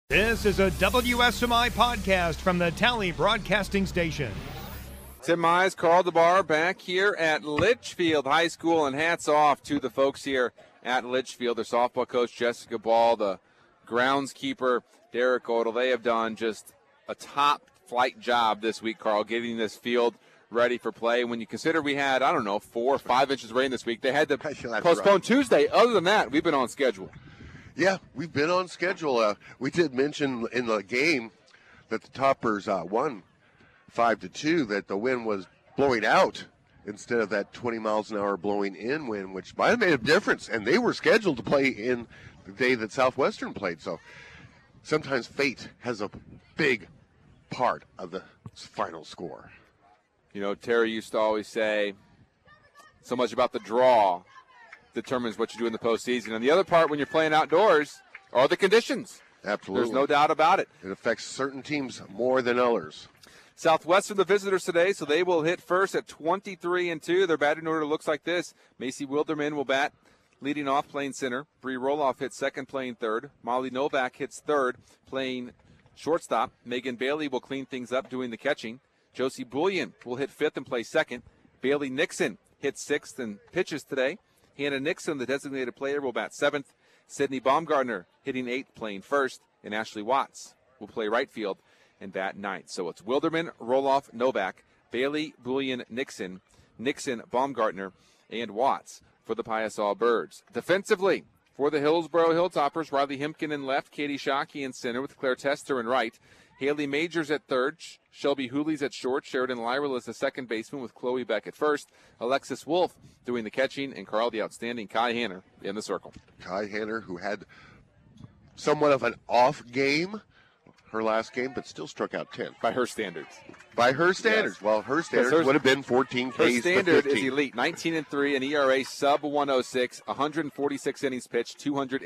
This is a WSMI podcast from the Tally Broadcasting Station. Tim Mize, Carl DeBar back here at Litchfield High School, and hats off to the folks here at Litchfield. Their softball coach, Jessica Ball, the groundskeeper, Derek Odell. They have done just a top-flight job this week, Carl, getting this field ready for play. When you consider we had, 4 or 5 inches of rain this week, they had to postpone Tuesday. Other than that, we've been on schedule. Yeah, we've been on schedule. We did mention in the game that the Toppers won 5-2, that the wind was blowing out instead of that 20 miles an hour blowing in wind, which might have made a difference. And they were scheduled to play in the day that Southwestern played. So sometimes fate has a big part of the final score. You know, Terry used to always say, so much about the draw determines what you do in the postseason. And the other part, when you're playing outdoors, are the conditions. Absolutely. There's no doubt about it. It affects certain teams more than others. Southwestern, the visitors today, so they will hit first at 23-2. Their batting order looks like this. Macy Wilderman will bat, leading off, playing center. Bree Roloff hits second, playing third. Molly Novak hits third, playing shortstop. Megan Bailey will clean things up, doing the catching. Josie Bullion will hit fifth and play second. Bailey Nixon hits sixth and pitches today. Hannah Nixon, the designated player, will bat seventh. Sydney Baumgartner hitting eighth, playing first. And Ashley Watts will play right field and bat ninth. So it's Wilderman, Roloff, Novak, Bailey, Bullion, Nixon, Baumgartner, and Watts for the Piasaw Birds. Defensively, for the Hillsboro Hilltoppers, Riley Himkin in left, Katie Shockey in center with Claire Tester in right. Haley Majors at third, Shelby Hooley's at short, Sheridan Lyrell is the second baseman with Chloe Beck at first, Alexis Wolf doing the catching, and Carl, the outstanding Kai Hanner in the circle. Kai Hanner, who had somewhat of an off game, her last game, but still struck out 10. By her standards. By her standards. Yes. Well, her standards would have been 14 Ks to 15. Her standard is elite. 19-3, an ERA sub 106, 146 innings pitched,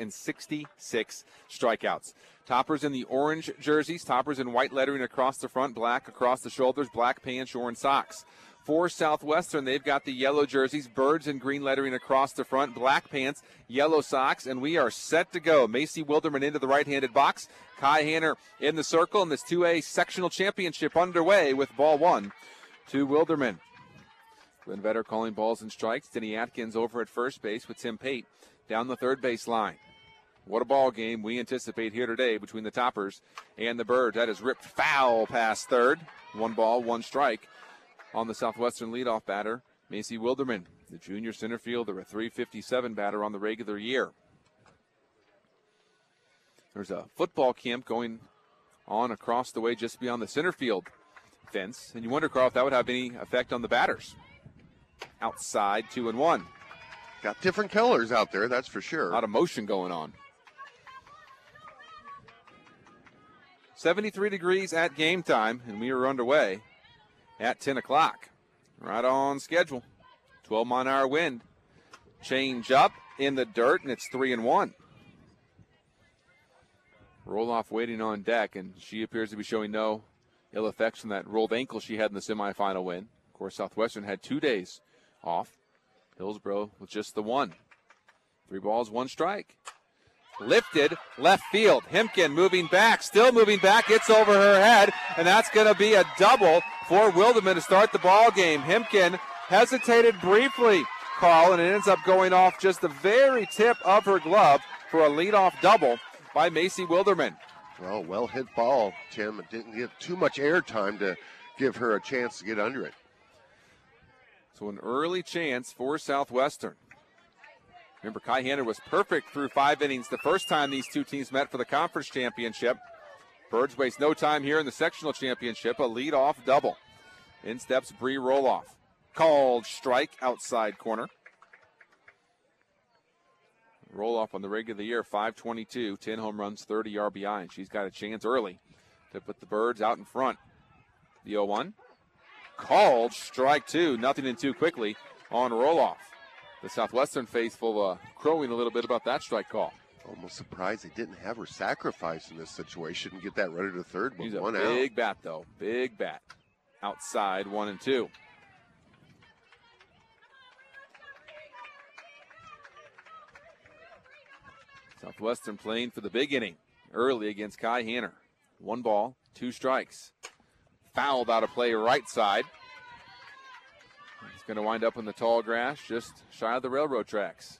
266 strikeouts. Toppers in the orange jerseys, toppers in white lettering across the front, black across the shoulders, black pants, orange socks. For Southwestern, they've got the yellow jerseys, birds and green lettering across the front, black pants, yellow socks, and we are set to go. Macy Wilderman into the right-handed box, Kai Hanner in the circle, and this 2A sectional championship underway with ball one to Wilderman. Glenn Vetter calling balls and strikes. Denny Atkins over at first base with Tim Pate down the third base line. What a ball game we anticipate here today between the Toppers and the Birds. That is ripped foul past third. 1 ball, 1 strike on the Southwestern leadoff batter, Macy Wilderman, the junior center fielder, a .357 batter on the regular year. There's a football camp going on across the way just beyond the center field fence. And you wonder, Carl, if that would have any effect on the batters. Outside, 2-1. Got different colors out there, that's for sure. A lot of motion going on. 73 degrees at game time, and we are underway at 10 o'clock. Right on schedule. 12-mile-an-hour wind. Change up in the dirt, and it's 3-1. Roloff waiting on deck, and she appears to be showing no ill effects from that rolled ankle she had in the semifinal win. Of course, Southwestern had 2 days off. Hillsboro with just the 1. 3 balls, 1 strike. Lifted, left field. Himkin moving back, still moving back. It's over her head, and that's going to be a double for Wilderman to start the ball game. Himkin hesitated briefly, Carl, and it ends up going off just the very tip of her glove for a leadoff double by Macy Wilderman. Well hit ball, Tim. It didn't get too much air time to give her a chance to get under it. So an early chance for Southwestern. Remember, Kai Hanner was perfect through 5 innings the first time these two teams met for the conference championship. Birds waste no time here in the sectional championship. A leadoff double. In steps Bree Roloff. Called strike outside corner. Roloff on the regular year, 522, 10 home runs, 30 RBI, and she's got a chance early to put the Birds out in front. The 0-1. Called strike 2, nothing in 2 quickly on Roloff. The Southwestern faithful crowing a little bit about that strike call. Almost surprised they didn't have her sacrifice in this situation and get that runner to third with He's 1 a out. big bat, though. Big bat. Outside, 1-2. Southwestern playing for the big inning. early against Kai Hanner. 1 ball, 2 strikes. Fouled out of play right side. It's going to wind up in the tall grass just shy of the railroad tracks.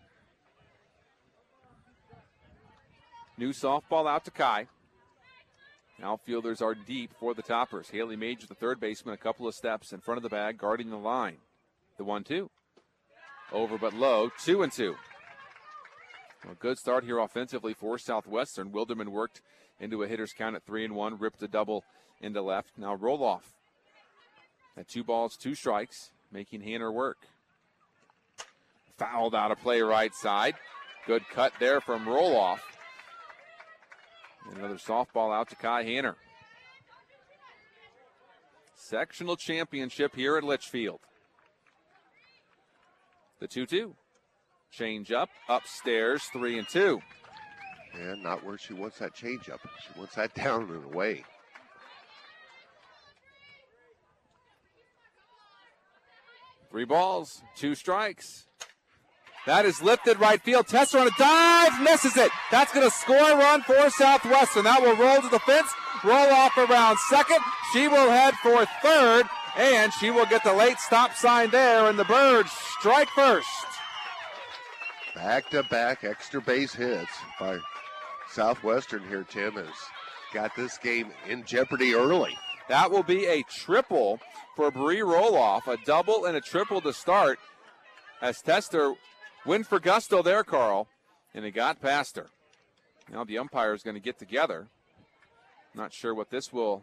New softball out to Kai. Outfielders are deep for the Toppers. Haley Major, the third baseman, a couple of steps in front of the bag, guarding the line. The 1-2. Over but low, 2-2. A good start here offensively for Southwestern. Wilderman worked into a hitter's count at 3-1, ripped a double into left. Now Roloff at 2 balls, 2 strikes, making Hanner work. Fouled out of play right side. Good cut there from Roloff. Another softball out to Kai Hanner. Sectional championship here at Litchfield. The 2-2. Change up, upstairs, 3-2. And not where she wants that change up. She wants that down and away. Three balls, 2 strikes. That is lifted right field. Tester on a dive, misses it. That's going to score a run for Southwestern. That will roll to the fence, roll off around second. She will head for third, and she will get the late stop sign there, and the Birds strike first. Back-to-back extra base hits by Southwestern here, Tim, has got this game in jeopardy early. That will be a triple for Bree Roloff, a double and a triple to start as Tester went for gusto there, Carl, and it got past her. Now the umpire is going to get together. Not sure what this will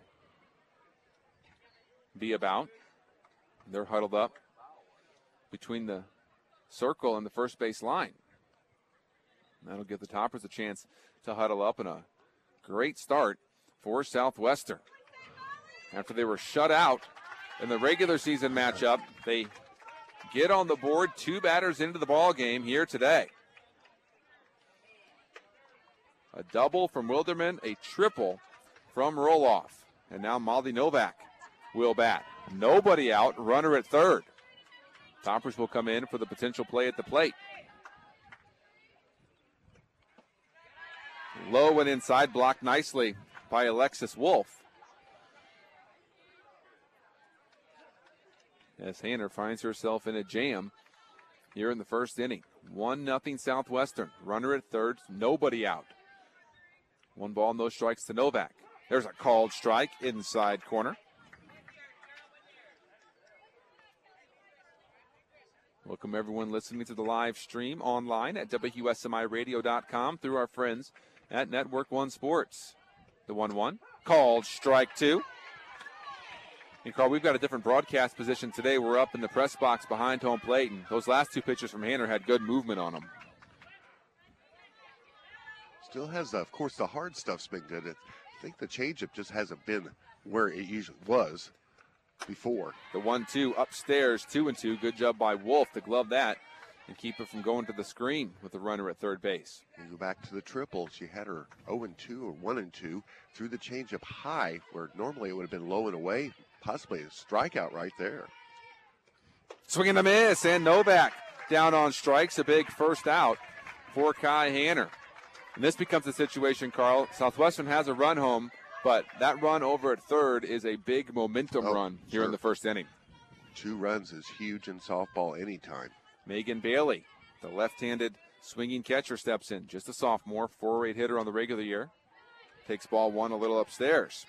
be about. They're huddled up between the circle and the first base line. That'll give the Toppers a chance to huddle up, and a great start for Southwestern. After they were shut out in the regular season matchup, they get on the board 2 batters into the ball game here today. A double from Wilderman, a triple from Roloff. And now Molly Novak will bat. Nobody out, runner at third. Toppers will come in for the potential play at the plate. Low and inside, blocked nicely by Alexis Wolf. As Hanner finds herself in a jam here in the first inning. 1-0 Southwestern. Runner at third, nobody out. 1 ball, no strikes to Novak. There's a called strike inside corner. Welcome everyone listening to the live stream online at WSMIRadio.com through our friends at Network One Sports. The 1-1, called strike 2. And Carl, we've got a different broadcast position today. We're up in the press box behind home plate, and those last 2 pitches from Hanner had good movement on them. Still has, of course, the hard stuff's been good. I think the changeup just hasn't been where it usually was before. The 1-2 upstairs, 2-2. Good job by Wolf to glove that and keep it from going to the screen with the runner at third base. You go back to the triple. She had her 0-2 or 1-2 threw the changeup high where normally it would have been low and away. Possibly a strikeout right there. Swing and a miss, and Novak down on strikes. A big first out for Kai Hanner. And this becomes a situation, Carl. Southwestern has a run home, but that run over at third is a big momentum run here in the first inning. 2 runs is huge in softball anytime. Megan Bailey, the left-handed swinging catcher, steps in. Just a sophomore, 4-rate hitter on the regular year. Takes ball 1 a little upstairs.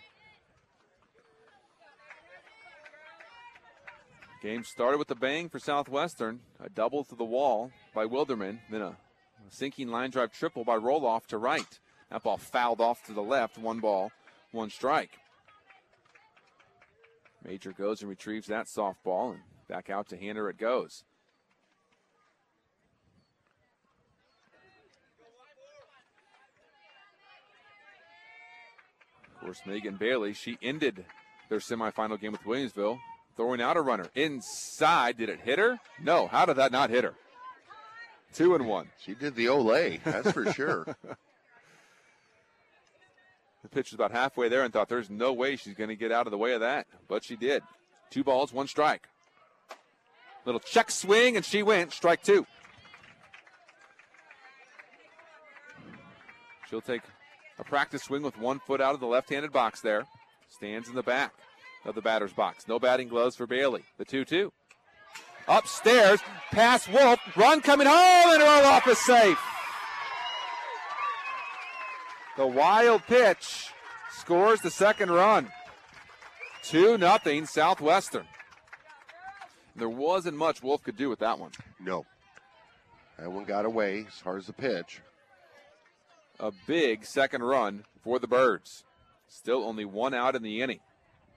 Game started with a bang for Southwestern. A double to the wall by Wilderman. Then a sinking line drive triple by Roloff to right. That ball fouled off to the left. 1 ball, 1 strike. Major goes and retrieves that softball, and back out to Hanner it goes. Of course, Megan Bailey, she ended their semifinal game with Williamsville, throwing out a runner. Inside, did it hit her? No, how did that not hit her? 2-1. She did the Olay, that's for sure. The pitch was about halfway there and thought there's no way she's going to get out of the way of that, but she did. 2 balls, 1 strike. Little check swing, and she went, strike 2. She'll take A practice swing with 1 foot out of the left-handed box there. Stands in the back of the batter's box. No batting gloves for Bailey. The 2-2. Upstairs, pass Wolf, run coming home, and Roloff is safe. The wild pitch scores the second run. 2-0 Southwestern. There wasn't much Wolf could do with that one. No. That one got away as far as the pitch. A big second run for the Birds. Still only 1 out in the inning.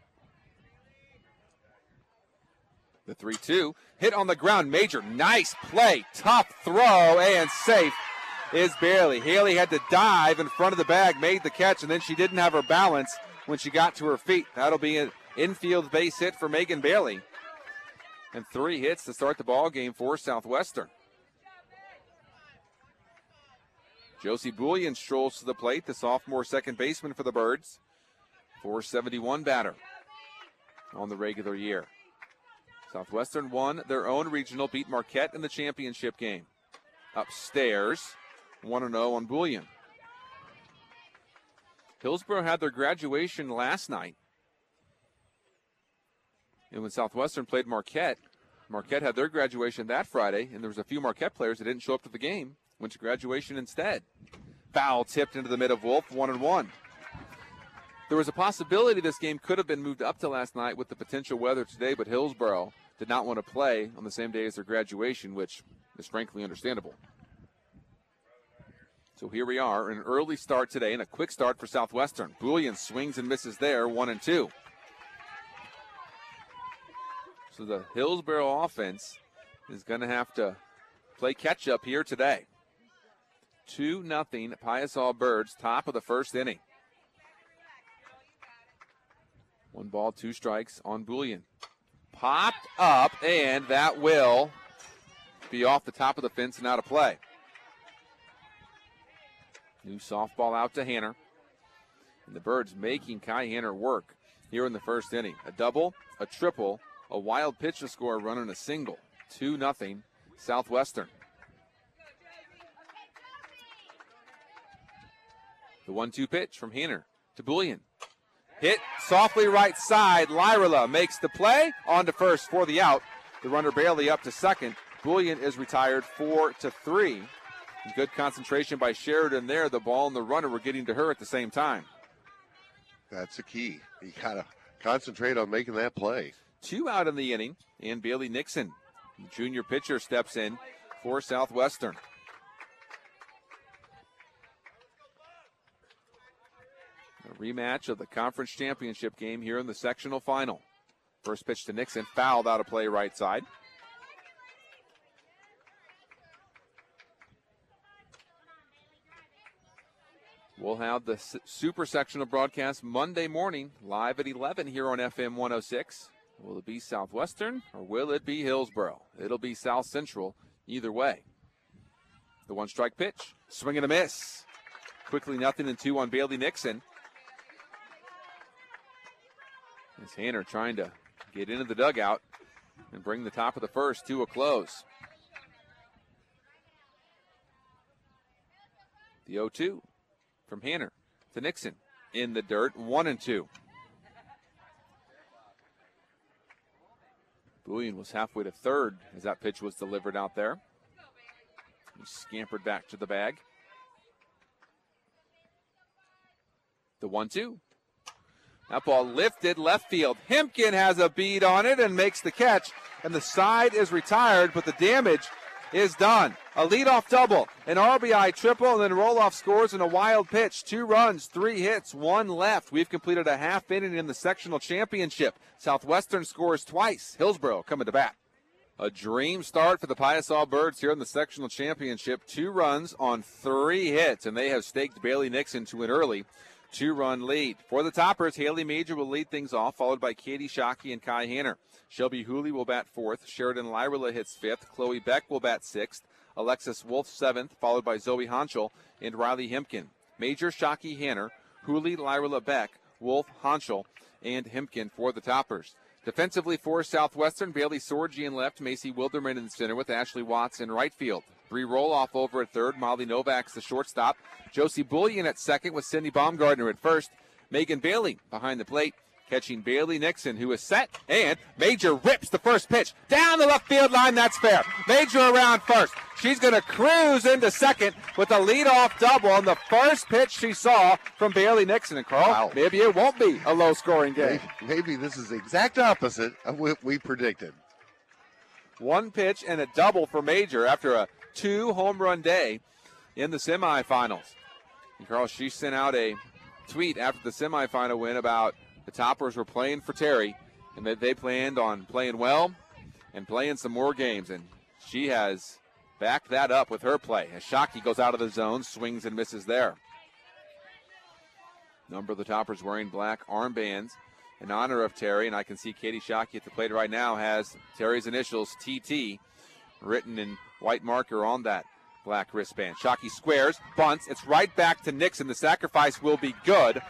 The 3-2 hit on the ground. Major, nice play, tough throw, and safe is Bailey. Haley had to dive in front of the bag, made the catch, and then she didn't have her balance when she got to her feet. That'll be an infield base hit for Megan Bailey. And 3 hits to start the ball game for Southwestern. Josie Bullion strolls to the plate, the sophomore second baseman for the Birds. .471 batter on the regular year. Southwestern won their own regional, beat Marquette in the championship game. Upstairs, 1-0 on Bullion. Hillsborough had their graduation last night. And when Southwestern played Marquette, Marquette had their graduation that Friday, and there was a few Marquette players that didn't show up to the game, went to graduation instead. Foul tipped into the mid of Wolf, 1-1. There was a possibility this game could have been moved up to last night with the potential weather today, but Hillsborough did not want to play on the same day as their graduation, which is frankly understandable. So here we are, an early start today and a quick start for Southwestern. Bullion swings and misses there, 1-2. So the Hillsborough offense is going to have to play catch-up here today. 2-0 Piasaw Birds, top of the first inning. 1 ball, 2 strikes on Bullion. Popped up, and that will be off the top of the fence and out of play. New softball out to Hanner. And the Birds making Kai Hanner work here in the first inning. A double, a triple, a wild pitch to score, a run and a single. 2-0 Southwestern. The 1-2 pitch from Hanner to Bullion. Hit softly right side. Lyrila makes the play. On to first for the out. The runner Bailey up to second. Bullion is retired 4-3. Good concentration by Sheridan there. The ball and the runner were getting to her at the same time. That's the key. You got to concentrate on making that play. 2 out in the inning, and Bailey Nixon, junior pitcher, steps in for Southwestern. A rematch of the conference championship game here in the sectional final. First pitch to Nixon, fouled out of play right side. We'll have the super sectional broadcast Monday morning, live at 11 here on FM 106. Will it be Southwestern or will it be Hillsborough? It'll be South Central either way. The 1-strike pitch, swing and a miss. Quickly 0-2 on Bailey Nixon. As Hanner trying to get into the dugout and bring the top of the first to a close. The 0-2 from Hanner to Nixon in the dirt, 1-2. Bullion was halfway to third as that pitch was delivered out there. He scampered back to the bag. The 1-2. That ball lifted left field. Hempkin has a bead on it and makes the catch. And the side is retired, but the damage is done. A leadoff double, an RBI triple, and then Roloff scores in a wild pitch. 2 runs, 3 hits, 1 left. We've completed a half inning in the sectional championship. Southwestern scores twice. Hillsborough coming to bat. A dream start for the Piasaw Birds here in the sectional championship. 2 runs on 3 hits, and they have staked Bailey Nixon to an early 2-run lead. For the Toppers, Haley Major will lead things off, followed by Katie Shockey and Kai Hanner. Shelby Hooley will bat 4th. Sheridan Lyrila hits 5th. Chloe Beck will bat 6th. Alexis Wolf 7th, followed by Zoe Honchel and Riley Hempkin. Major, Shockey, Hanner, Hooley, Lyrila, Beck, Wolf, Honchel, and Hempkin for the Toppers. Defensively for Southwestern, Bailey Sorgi in left, Macy Wilderman in center with Ashley Watts in right field. Bree Roloff over at third. Molly Novak's the shortstop. Josie Bullion at second with Cindy Baumgartner at first. Megan Bailey behind the plate, catching Bailey Nixon, who is set, and Major rips the first pitch down the left field line. That's fair. Major around first. She's going to cruise into second with a leadoff double on the first pitch she saw from Bailey Nixon. And Carl, wow, maybe it won't be a low-scoring game. Maybe this is the exact opposite of what we predicted. One pitch and a double for Major after a 2-home-run day in the semifinals. And Carl, she sent out a tweet after the semifinal win about the Toppers were playing for Terry and that they planned on playing well and playing some more games. And she has backed that up with her play as Shockey goes out of the zone, swings and misses there. Number of the Toppers wearing black armbands in honor of Terry, and I can see Katie Shockey at the plate right now has Terry's initials, TT, written in white marker on that black wristband. Shockey squares, bunts. It's right back to Nixon. The sacrifice will be good.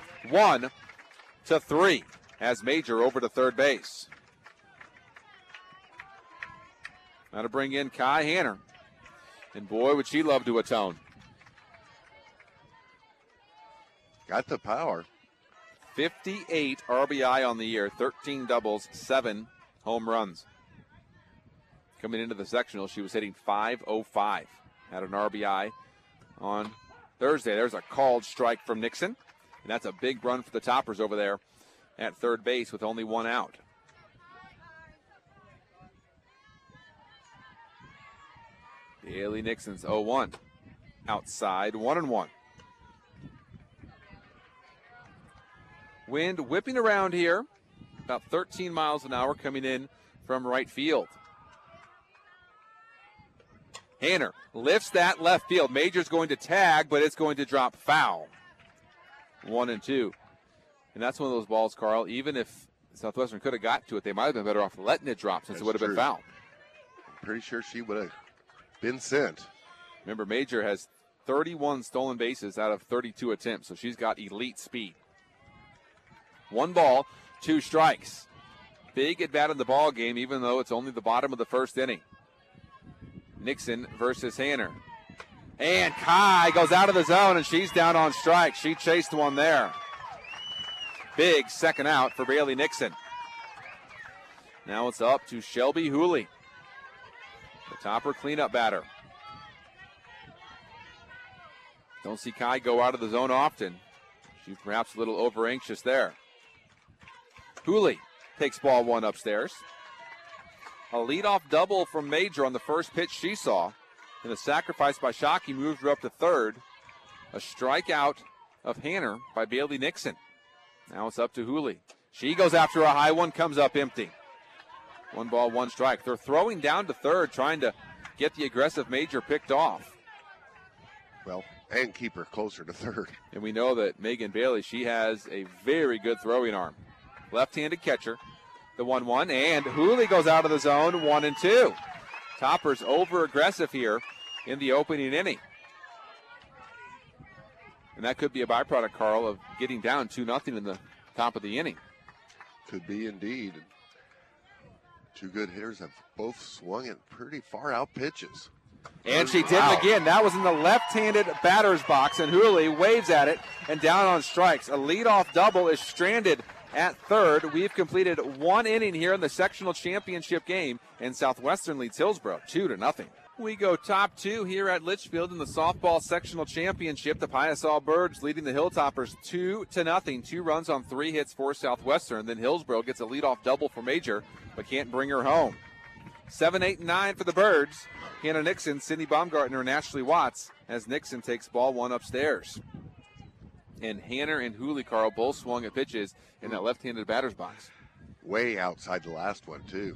1-3 has Major over to third base. Now to bring in Kai Hanner. And boy, would she love to atone. Got the power. 58 RBI on the year, 13 doubles, 7 home runs. Coming into the sectional, she was hitting .505. Had an RBI on Thursday. There's a called strike from Nixon. And that's a big run for the Toppers over there at third base with only one out. Bailey Nixon's 0-1. Outside, 1-1. Wind whipping around here, about 13 miles an hour coming in from right field. Hanner lifts that left field. Major's going to tag, but it's going to drop foul. 1-2. And that's one of those balls, Carl, even if Southwestern could have got to it, they might have been better off letting it drop since it would have been foul. I'm pretty sure she would have been sent. Remember, Major has 31 stolen bases out of 32 attempts, so she's got elite speed. 1 ball, 2 strikes. Big at bat in the ball game, even though it's only the bottom of the first inning. Nixon versus Hanner. And Kai goes out of the zone, and she's down on strike. She chased one there. Big second out for Bailey Nixon. Now it's up to Shelby Hooley, the Topper cleanup batter. Don't see Kai go out of the zone often. She's perhaps a little over-anxious there. Hooley takes ball 1 upstairs. A leadoff double from Major on the first pitch she saw. And the sacrifice by Shockey moved her up to third. A strikeout of Hanner by Bailey Nixon. Now it's up to Hooley. She goes after a high one, comes up empty. 1 ball, 1 strike. They're throwing down to third, trying to get the aggressive Major picked off. Well, and keep her closer to third. And we know that Megan Bailey, she has a very good throwing arm. Left-handed catcher. The 1-1, and Hooley goes out of the zone, 1-2. Toppers over-aggressive here in the opening inning. And that could be a byproduct, Carl, of getting down 2-0 in the top of the inning. Could be indeed. 2 good hitters have both swung at pretty far out pitches. And she did it again. That was in the left-handed batter's box, and Hooley waves at it and down on strikes. A leadoff double is stranded at third. We've completed 1 inning here in the sectional championship game, and Southwestern leads Hillsboro 2-0. We go top 2 here at Litchfield in the softball sectional championship. The Piasol Birds leading the Hilltoppers 2-0. 2 runs on 3 hits for Southwestern. Then Hillsboro gets a leadoff double for Major, but can't bring her home. 7, 8, and 9 for the Birds. Hannah Nixon, Cindy Baumgartner, and Ashley Watts as Nixon takes ball 1 upstairs. And Hanner and Hooley, Carl, both swung at pitches in that left-handed batter's box. Way outside the last one, too.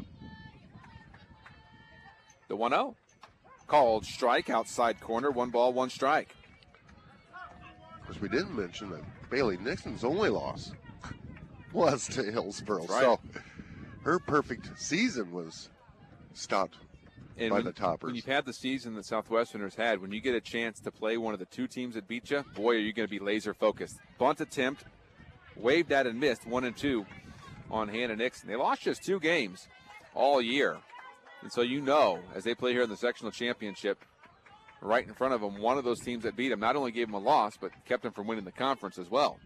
The 1-0. Called strike, outside corner, 1 ball, 1 strike. Of course, we didn't mention that Bailey Nixon's only loss was to Hillsboro. Right. So her perfect season was stopped by the Toppers. When you've had the season that Southwesterners had, when you get a chance to play one of the 2 teams that beat you, boy, are you going to be laser focused. Bunt attempt, waved at and missed, 1-2 on Hannah Nixon. They lost just 2 games all year. And so you know, as they play here in the sectional championship, right in front of them, one of those teams that beat them. Not only gave them a loss, but kept them from winning the conference as well.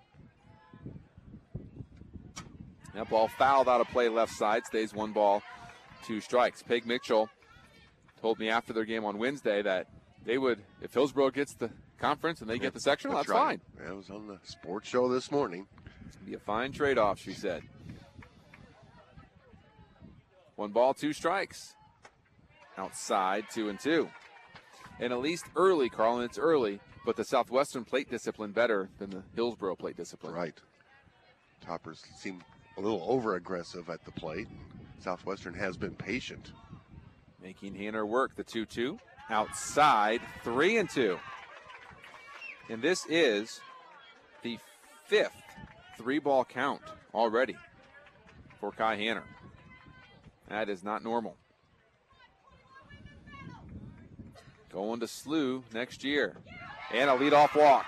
That ball fouled out of play left side, stays 1 ball, 2 strikes. Peg Mitchell told me after their game on Wednesday that they would, if Hillsboro gets the conference and they get the sectional, that's right. fine. That was on the sports show this morning. It's going to be a fine trade-off, she said. 1 ball, 2 strikes. Outside, 2-2. And at least early, Carl, and it's early, but the Southwestern plate discipline better than the Hillsboro plate discipline. Right. Toppers seem a little over-aggressive at the plate. Southwestern has been patient. Making Hanner work, the 2-2. Outside, 3-2. And this is the 5th 3-ball count already for Kai Hanner. That is not normal. Going to SLU next year. And a leadoff walk.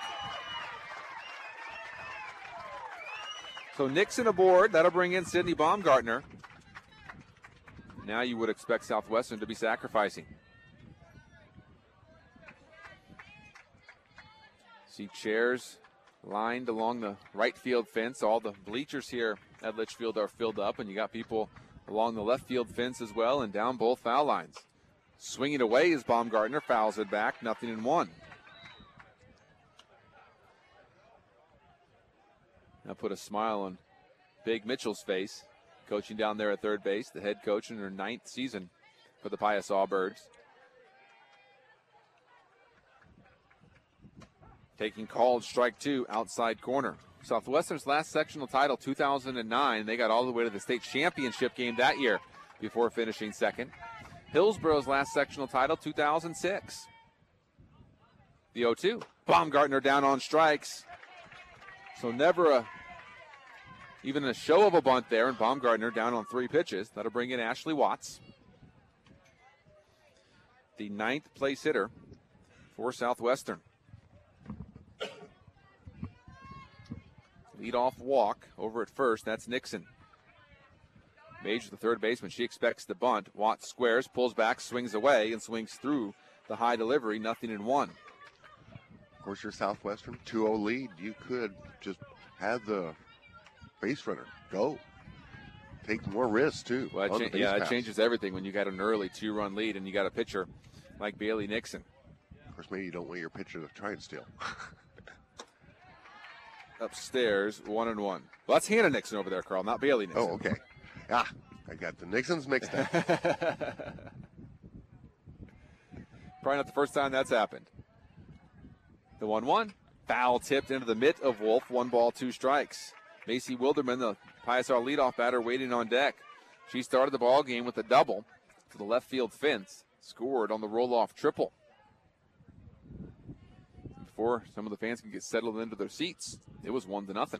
So Nixon aboard. That'll bring in Sydney Baumgartner. Now you would expect Southwestern to be sacrificing. See chairs lined along the right field fence. All the bleachers here at Litchfield are filled up, and you got people along the left field fence as well and down both foul lines. Swinging away is Baumgartner, fouls it back, 0-1. That put a smile on Big Mitchell's face, coaching down there at third base, the head coach in her 9th season for the Pius Allbirds. Taking called strike 2, outside corner. Southwestern's last sectional title, 2009. They got all the way to the state championship game that year before finishing second. Hillsboro's last sectional title, 2006. The 0-2. Baumgartner down on strikes. So never even a show of a bunt there, and Baumgartner down on 3 pitches. That'll bring in Ashley Watts, the 9th place hitter for Southwestern. Leadoff walk over at first. That's Nixon. Mage, the third baseman. She expects the bunt. Watts squares, pulls back, swings away, and swings through the high delivery. 0-1. Of course, your Southwestern 2-0 lead. You could just have the base runner go. Take more risks, too. Well, it changes everything when you got an early 2-run lead and you got a pitcher like Bailey Nixon. Of course, maybe you don't want your pitcher to try and steal. Upstairs, 1-1. Well, that's Hannah Nixon over there, Carl, not Bailey Nixon. Oh, okay. Ah, I got the Nixons mixed up. Probably not the first time that's happened. The 1-1. Foul tipped into the mitt of Wolf. 1 ball, 2 strikes. Macy Wilderman, the Pius R leadoff batter, waiting on deck. She started the ball game with a double to the left field fence. Scored on the roll-off triple. Before some of the fans can get settled into their seats, it was 1-0.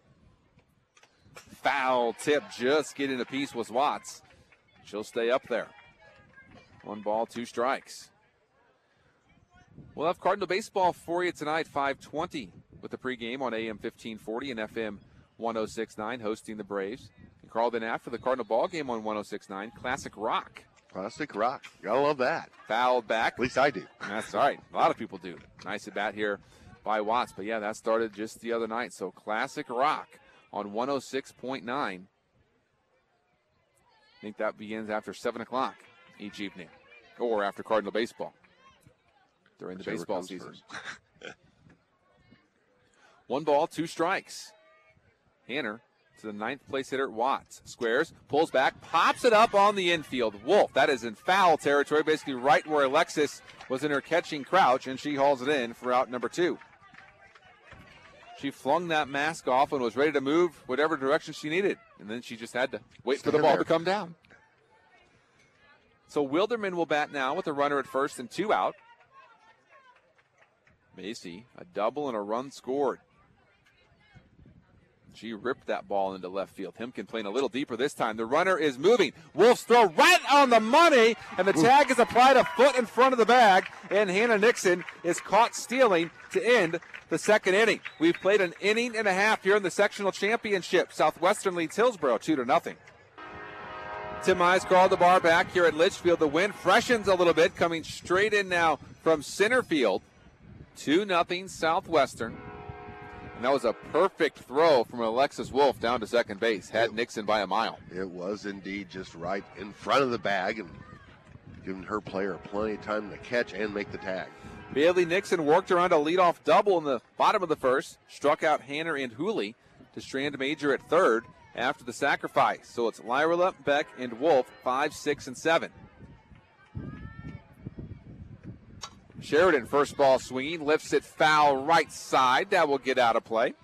Foul tip, just getting a piece was Watts. She'll stay up there. 1 ball, 2 strikes. We'll have Cardinal baseball for you tonight, 5:20 with the pregame on AM 1540 and FM 106.9, hosting the Braves. And Carl, then after the Cardinal ball game on 106.9, Classic Rock. Classic Rock. Gotta love that. Fouled back. At least I do. That's all right. A lot of people do. Nice at bat here by Watts. But, yeah, that started just the other night. So Classic Rock on 106.9. I think that begins after 7 o'clock each evening, or after Cardinal baseball during the baseball season. 1 ball, 2 strikes. Hanner to the 9th place hitter, Watts. Squares, pulls back, pops it up on the infield. Wolf, that is in foul territory, basically right where Alexis was in her catching crouch, and she hauls it in for out number 2. She flung that mask off and was ready to move whatever direction she needed, and then she just had to wait for the ball to come down. So Wilderman will bat now with a runner at first and 2 out. Macy, a double and a run scored. She ripped that ball into left field. Himkin playing a little deeper this time. The runner is moving. Wolf's throw right on the money, and the tag is applied a foot in front of the bag, and Hannah Nixon is caught stealing to end the second inning. We've played an inning and a half here in the sectional championship. Southwestern leads Hillsboro 2-0. Tim Mize called the bar back here at Litchfield. The wind freshens a little bit, coming straight in now from center field. 2-0 Southwestern. And that was a perfect throw from Alexis Wolf down to second base. Had Nixon by a mile. It was indeed just right in front of the bag and giving her player plenty of time to catch and make the tag. Bailey Nixon worked around a leadoff double in the bottom of the first, struck out Hanner and Hooley to strand Major at third after the sacrifice. So it's Lyrilla, Beck, and Wolf, 5, 6, and 7. Sheridan, first ball swinging, lifts it foul right side. That will get out of play.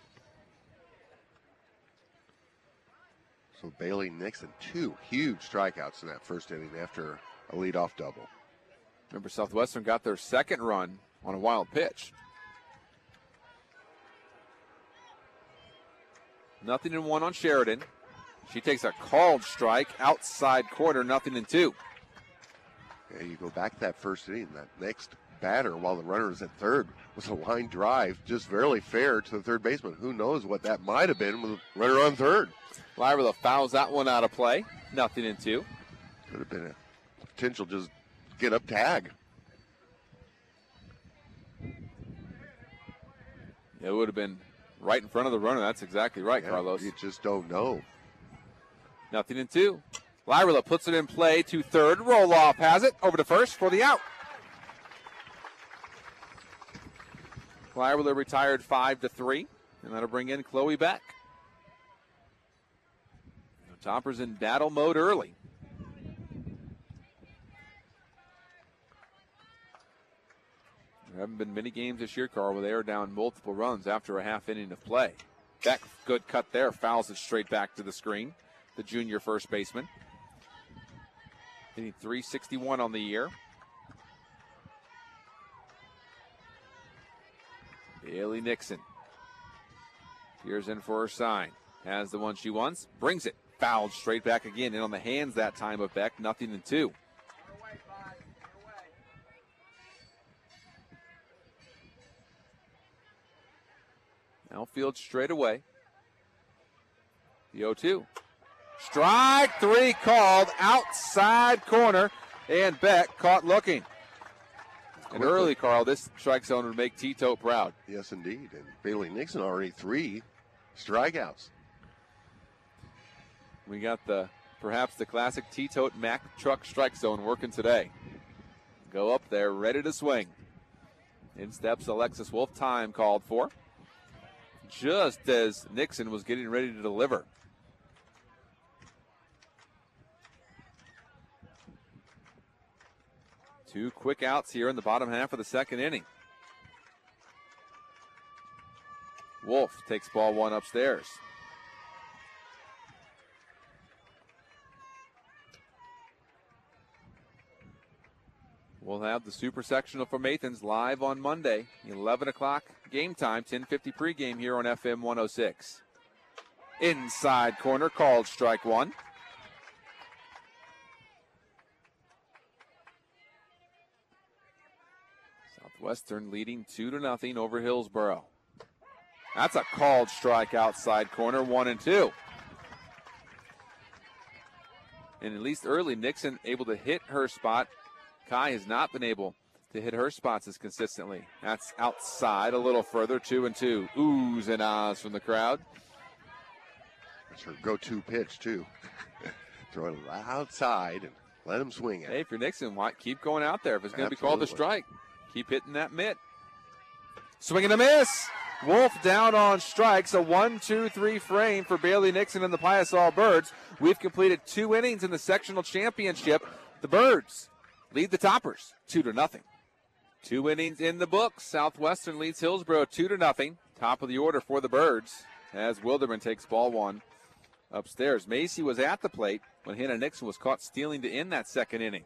So Bailey Nixon, 2 huge strikeouts in that first inning after a leadoff double. Remember, Southwestern got their second run on a wild pitch. 0-1 on Sheridan. She takes a called strike, outside corner, 0-2. Yeah, you go back to that first inning, that next batter while the runner was at third was a line drive, just barely fair to the third baseman. Who knows what that might have been with a runner on third. Lyrilla fouls that one out of play, 0-2. Could have been a potential just get up tag. It would have been right in front of the runner. That's exactly right, Yeah, Carlos. you just don't know. 0-2. Lyrilla puts it in play to third. Roll off has it over to first for the out. Lyrilla retired 5-3, and that'll bring in Chloe Beck. The Toppers in battle mode early. There haven't been many games this year, Carl, where they are down multiple runs after a half inning of play. Beck, good cut there, fouls it straight back to the screen. The junior first baseman. Hitting .361 on the year. Bailey Nixon. Peers in for her sign. Has the one she wants. Brings it. Fouled straight back again. In on the hands that time of Beck. 0-2. Outfield straight away. The 0-2. Strike 3 called. Outside corner. And Beck caught looking. And early, Carl, this strike zone would make Tito proud. Yes, indeed. And Bailey Nixon already 3 strikeouts. We got perhaps the classic Tito Mack truck strike zone working today. Go up there, ready to swing. In steps Alexis Wolf, time called for. Just as Nixon was getting ready to deliver. Two quick outs here in the bottom half of the second inning. Wolf takes ball one upstairs. We'll have the Super Sectional from Athens live on Monday, 11 o'clock game time, 10:50 pregame here on FM 106. Inside corner, called strike one. Southwestern leading 2-0 over Hillsboro. That's a called strike outside corner, 1-2. And at least early, Nixon able to hit her spot. Kai has not been able to hit her spots as consistently. That's outside a little further, 2-2. Oohs and ahs from the crowd. That's her go-to pitch, too. Throw it outside and let him swing it. Hey, if you're Nixon, keep going out there. If it's going to be called a strike, keep hitting that mitt. Swing and a miss. Wolf down on strikes. A 1-2-3 frame for Bailey Nixon and the Piasol Birds. We've completed 2 innings in the sectional championship. The Birds lead the Toppers 2-0. 2 innings in the books. Southwestern leads Hillsboro 2-0. Top of the order for the Birds as Wilderman takes ball one upstairs. Macy was at the plate when Hannah Nixon was caught stealing to end that second inning.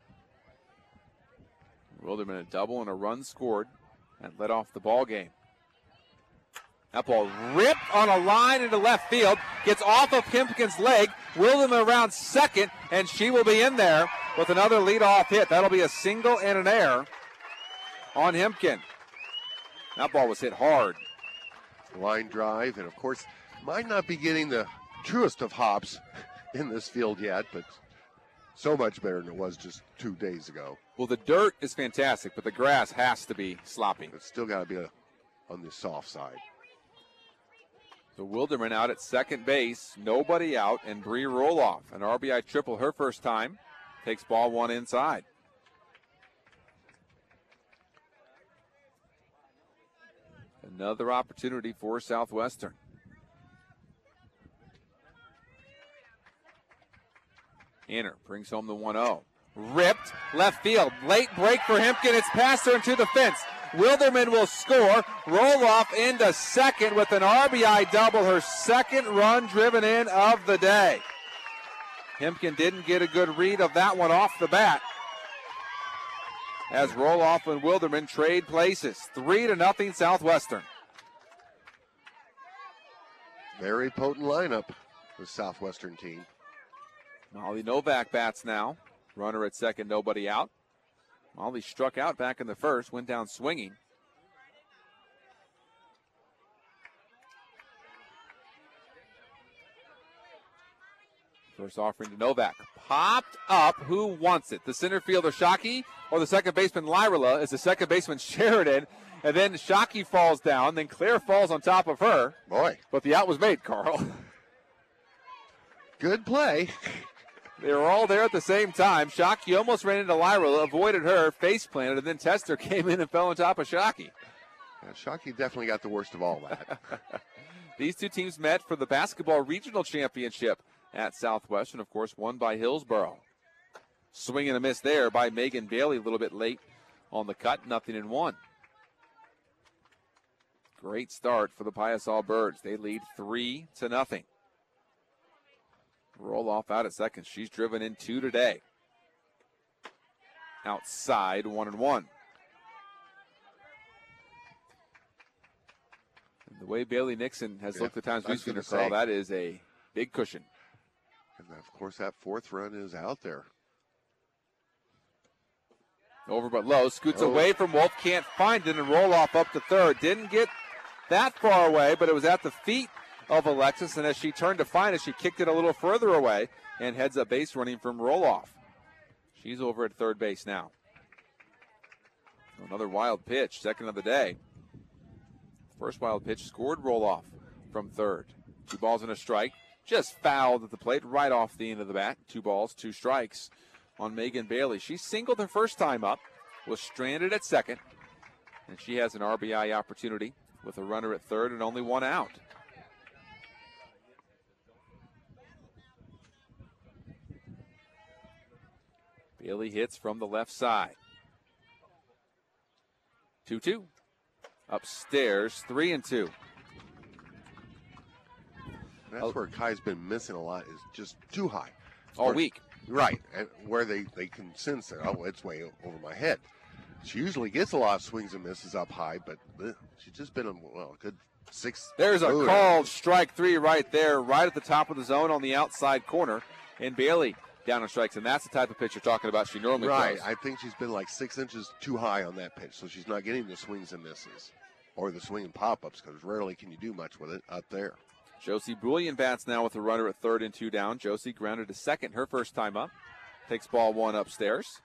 Wilderman a double and a run scored and led off the ball game. That ball ripped on a line into left field. Gets off of Hempkin's leg. Wilderman around second, and she will be in there with another leadoff hit. That'll be a single and an error on Hempkin. That ball was hit hard. Line drive, and of course, might not be getting the truest of hops in this field yet, but So much better than it was just 2 days ago. Well, the dirt is fantastic, but the grass has to be sloppy. It's still got to be on the soft side. So Wilderman out at second base, nobody out, and Bree Roloff, an RBI triple her first time, takes ball one inside. Another opportunity for Southwestern. Hanner brings home the 1-0. Ripped, left field, late break for Hempkin. It's past her into the fence. Wilderman will score. Roloff into second with an RBI double, her second run driven in of the day. Hempkin didn't get a good read of that one off the bat, as Roloff and Wilderman trade places. 3-0 Southwestern. Very potent lineup, the Southwestern team. Molly Novak bats now. Runner at second, nobody out. Molly struck out back in the first, went down swinging. First offering to Novak. Popped up. Who wants it? The center fielder, Shockey, or the second baseman, Lyrila, as the second baseman, Sheridan. And then Shockey falls down. Then Claire falls on top of her. Boy. But the out was made, Carl. Good play. They were all there at the same time. Shockey almost ran into Lyrila, avoided her, face planted, and then Tester came in and fell on top of Shockey. Yeah, Shockey definitely got the worst of all that. These two teams met for the basketball regional championship at Southwestern, of course, won by Hillsboro. Swing and a miss there by Megan Bailey, a little bit late on the cut, 0-1. Great start for the Piasol Birds. They lead 3-0. Roloff out at second. She's driven in 2 today. Outside, 1-1. And the way Bailey Nixon has looked at times we've seen her, Carl, that is a big cushion. And of course, that fourth run is out there. Over but low. Scoots away from Wolf. Can't find it, and Roloff up to third. Didn't get that far away, but it was at the feet of Alexis, and as she turned to find it, she kicked it a little further away and heads up base running from Roloff. She's over at third base now. Another wild pitch, second of the day. First wild pitch scored Roloff from third. 2 balls and a strike. Just fouled at the plate right off the end of the bat. 2 balls, 2 strikes on Megan Bailey. She singled her first time up, was stranded at second, and she has an RBI opportunity with a runner at third and only 1 out. Bailey hits from the left side. 2-2. Upstairs, 3-2. That's where Kai's been missing a lot, is just too high. All week. Right, and where they can sense that, oh, it's way over my head. She usually gets a lot of swings and misses up high, but she's just been a good 6. There's a called strike 3 right there, right at the top of the zone on the outside corner. And Bailey down on strikes, and that's the type of pitch you're talking about she normally Right, throws. I think she's been like 6 inches too high on that pitch, so she's not getting the swings and misses or the swing and pop-ups, because rarely can you do much with it up there. Josie Brouillon bats now with a runner at third and 2 down. Josie grounded to second her first time up. Takes ball 1 upstairs.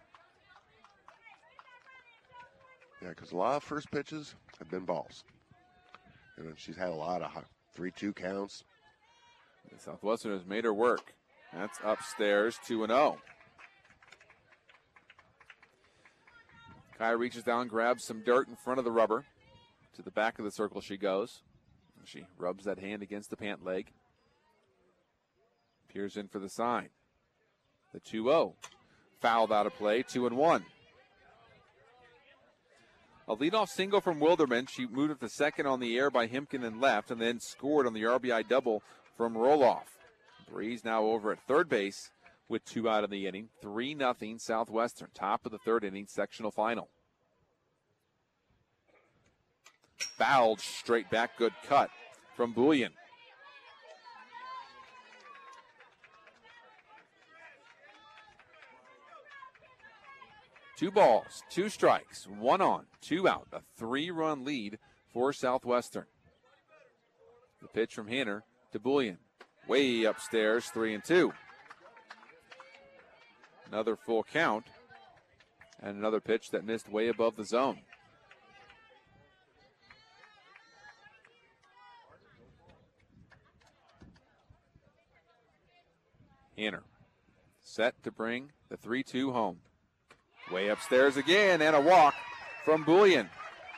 Yeah, because a lot of first pitches have been balls. And then she's had a lot of 3-2 counts. Southwestern has made her work. That's upstairs, 2-0. Kai reaches down, grabs some dirt in front of the rubber. To the back of the circle she goes. She rubs that hand against the pant leg. Peers in for the sign. The 2-0. Fouled out of play, 2-1. A leadoff single from Wilderman. She moved up to second on the air by Hempkin and left, and then scored on the RBI double from Roloff. Breeze now over at third base with 2 out in the inning. 3-0 Southwestern. Top of the third inning, sectional final. Fouled straight back, good cut from Brouillon. Two balls, 2 strikes, 1 on, 2 out. A 3-run lead for Southwestern. The pitch from Hanner to Brouillon. Way upstairs, 3-2. Another full count. And another pitch that missed way above the zone. Hanner set to bring the 3-2 home. Way upstairs again, and a walk from Bullion.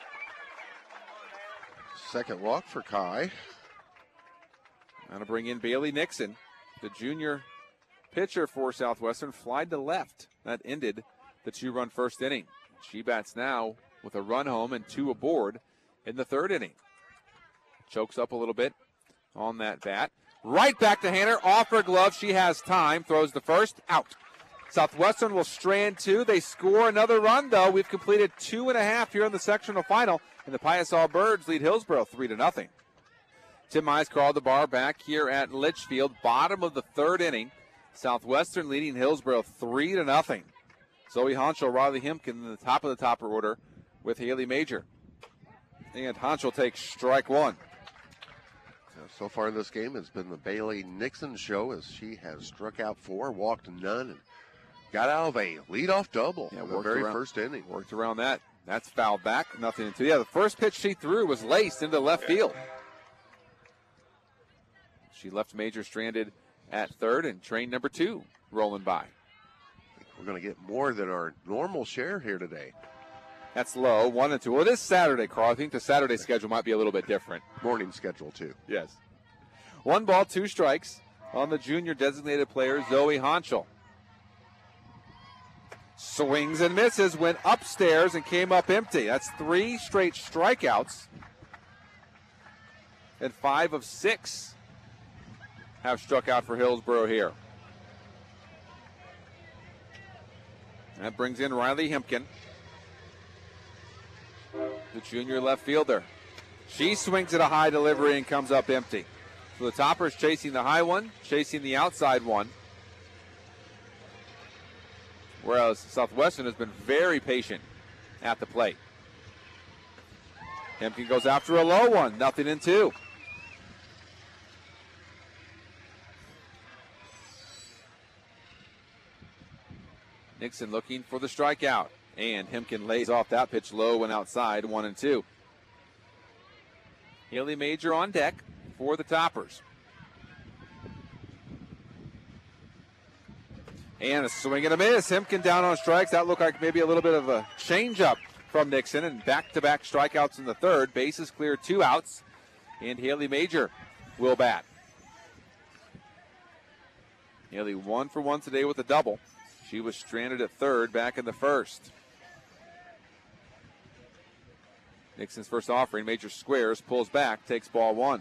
Second walk for Kai. Going to bring in Bailey Nixon, the junior pitcher for Southwestern, flied to left. That ended the 2-run first inning. She bats now with a run home and 2 aboard in the 3rd inning. Chokes up a little bit on that bat. Right back to Hanner, off her glove. She has time, throws the first, out. Southwestern will strand 2. They score another run, though. We've completed 2.5 here in the sectional final, and the Piasaw Birds lead Hillsboro 3-0. Tim Mize called the bar back here at Litchfield, bottom of the 3rd inning. Southwestern leading Hillsboro 3-0. Zoe Honchel, Riley Hempkin in the top of the topper order with Haley Major. And Honchel takes strike 1. So far in this game, it's been the Bailey Nixon show as she has struck out 4, walked none, and got out of a leadoff double in the very first inning. Worked around that. That's fouled back, 0-2. Yeah, the first pitch she threw was laced into left field. She left Major stranded at 3rd, and train number 2 rolling by. We're going to get more than our normal share here today. That's low, 1-2. Well, it is Saturday, Carl. I think the Saturday schedule might be a little bit different. Morning schedule, too. Yes. 1 ball, 2 strikes on the junior designated player, Zoe Honchel. Swings and misses, went upstairs and came up empty. That's 3 straight strikeouts. And 5 of 6 have struck out for Hillsboro here. That brings in Riley Hempkin, the junior left fielder. She swings at a high delivery and comes up empty. So the Toppers chasing the high one, chasing the outside one. Whereas Southwestern has been very patient at the plate. Hempkin goes after a low one, 0-2. Nixon looking for the strikeout. And Hempkin lays off that pitch low and outside, 1-2. Haley Major on deck for the Toppers. And a swing and a miss. Hempkin down on strikes. That looked like maybe a little bit of a changeup from Nixon. And back-to-back strikeouts in the 3rd. Bases clear, 2 outs. And Haley Major will bat. Haley 1 for 1 today with a double. She was stranded at 3rd back in the 1st. Nixon's first offering, Major squares, pulls back, takes ball 1.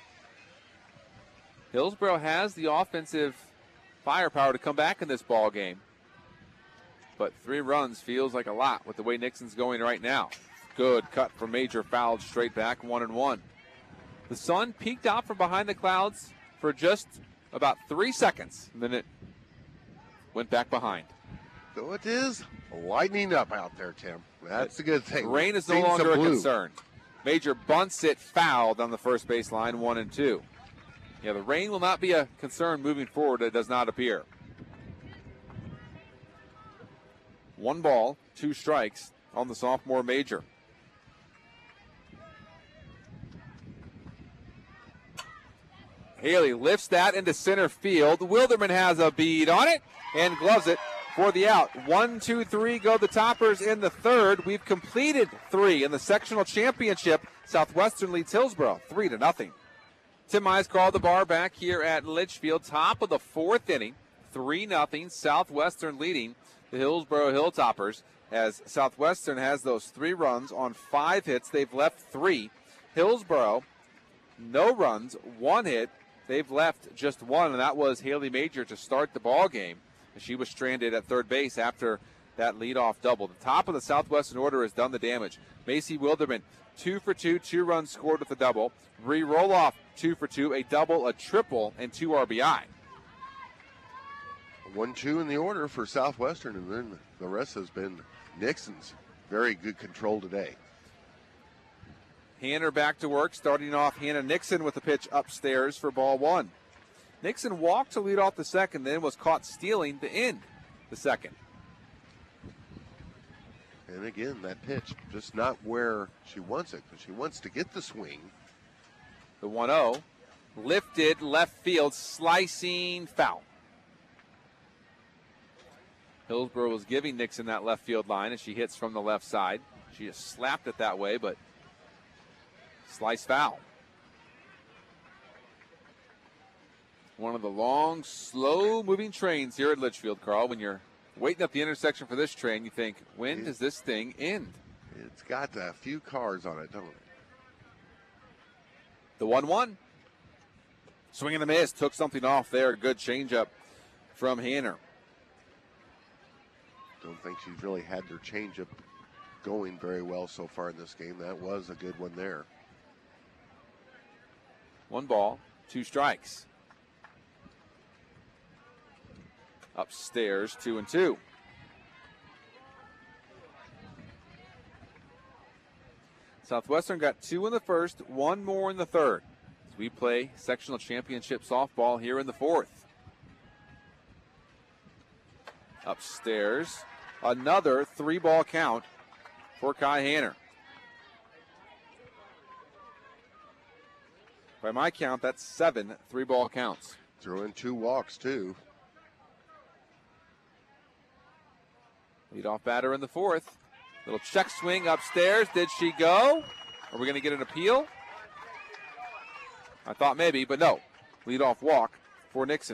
Hillsboro has the offensive firepower to come back in this ball game. But 3 runs feels like a lot with the way Nixon's going right now. Good cut from Major, fouled straight back, 1-1. The sun peeked out from behind the clouds for just about 3 seconds, and then it went back behind. So it is lightening up out there, Tim. That's a good thing. Rain is no longer a concern. Major bunts it fouled on the first baseline, 1-2. Yeah, the rain will not be a concern moving forward. It does not appear. 1 ball, 2 strikes on the sophomore Major. Haley lifts that into center field. Wilderman has a bead on it and gloves it for the out. 1, 2, 3 go the Toppers in the 3rd. We've completed 3 in the sectional championship. Southwestern leads Hillsboro 3-0. Tim Mize called the bar back here at Litchfield. Top of the 4th inning. 3-0. Southwestern leading the Hillsboro Hilltoppers as Southwestern has those 3 runs on 5 hits. They've left 3. Hillsboro, no runs, 1 hit. They've left just 1, and that was Haley Major to start the ball game. She was stranded at 3rd base after that leadoff double. The top of the Southwestern order has done the damage. Macy Wilderman, 2 for 2, 2 runs scored with a double. Bree Roloff, 2 for 2, a double, a triple, and 2 RBI. 1-2 in the order for Southwestern, and then the rest has been Nixon's. Very good control today. Hanner back to work, starting off Hannah Nixon with a pitch upstairs for ball 1. Nixon walked to lead off the second, then was caught stealing the end. the second. And again, that pitch just not where she wants it, because she wants to get the swing. The 1-0. Lifted, left field, slicing, foul. Hillsborough was giving Nixon that left field line as she hits from the left side. She just slapped it that way, but slice foul. One of the long, slow-moving trains here at Litchfield, Carl. When you're waiting at the intersection for this train, you think, when does this thing end? It's got a few cars on it, don't it? The 1-1. Swing and a miss. Took something off there. Good changeup from Hanner. Don't think she's really had their changeup going very well so far in this game. That was a good one there. 1 ball, 2 strikes. Upstairs, 2-2. Southwestern got 2 in the first, 1 more in the third. As we play sectional championship softball here in the fourth. Upstairs, another 3-ball count for Kai Hanner. By my count, that's 7 3-ball counts. Threw in 2 walks, too. Leadoff batter in the fourth. Little check swing upstairs. Did she go? Are we going to get an appeal? I thought maybe, but no. Leadoff walk for Nixon.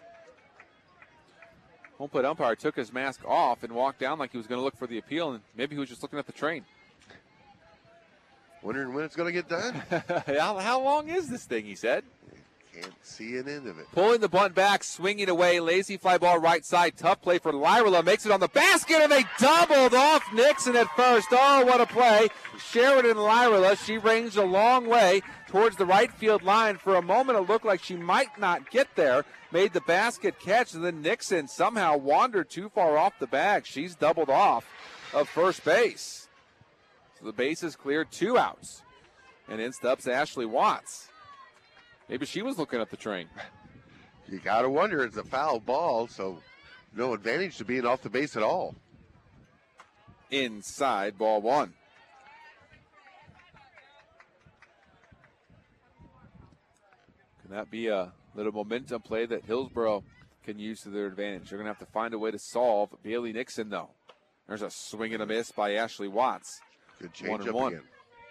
Home plate umpire took his mask off and walked down like he was going to look for the appeal, and maybe he was just looking at the train. Wondering when it's going to get done? How long is this thing, he said. Can't see an end of it. Pulling the bunt back, swinging away, lazy fly ball right side, tough play for Lyrilla, makes it on the basket, and they doubled off Nixon at first. Oh, what a play. Sheridan Lyrilla, she ranged a long way towards the right field line. For a moment, it looked like she might not get there, made the basket catch, and then Nixon somehow wandered too far off the bag. She's doubled off of first base. So the base is cleared, 2 outs. And in steps Ashley Watts. Maybe she was looking at the train. You got to wonder, it's a foul ball, so no advantage to being off the base at all. Inside, ball 1. Can that be a little momentum play that Hillsborough can use to their advantage? They're going to have to find a way to solve Bailey Nixon, though. There's a swing and a miss by Ashley Watts. Good change up again.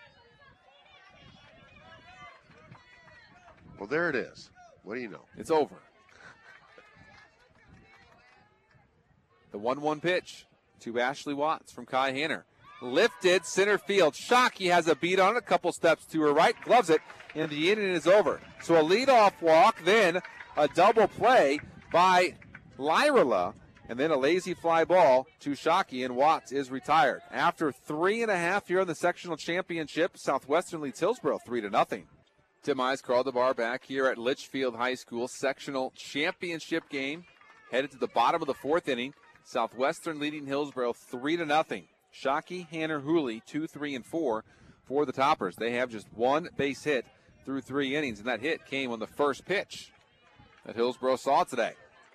Well, there it is. What do you know? It's over. The 1-1 pitch to Ashley Watts from Kai Hanner. Lifted, center field. Shockey has a beat on it, a couple steps to her right, gloves it, and the inning is over. So a leadoff walk, then a double play by Lyrilla, and then a lazy fly ball to Shockey, and Watts is retired. After 3.5 here in the sectional championship, Southwestern leads Hillsborough 3-0. Tim Mize, Carl DeBar back here at Litchfield High School sectional championship game. Headed to the bottom of the fourth inning. Southwestern leading Hillsborough 3-0. Shockey, Hanner, Hooley, 2, 3, and 4 for the Toppers. They have just 1 base hit through 3 innings, and that hit came on the first pitch that Hillsborough saw today.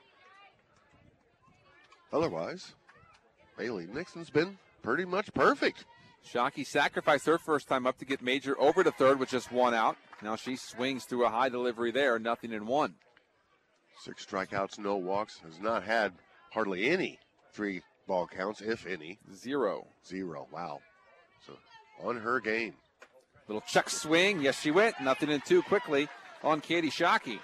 Otherwise, Bailey Nixon's been pretty much perfect. Shockey sacrificed her first time up to get Major over to third with just 1 out. Now she swings through a high delivery there, 0-1. 6 strikeouts, no walks. Has not had hardly any 3-ball counts, if any. 0. Wow. So on her game. Little check swing. Yes, she went. 0-2 quickly on Katie Shockey.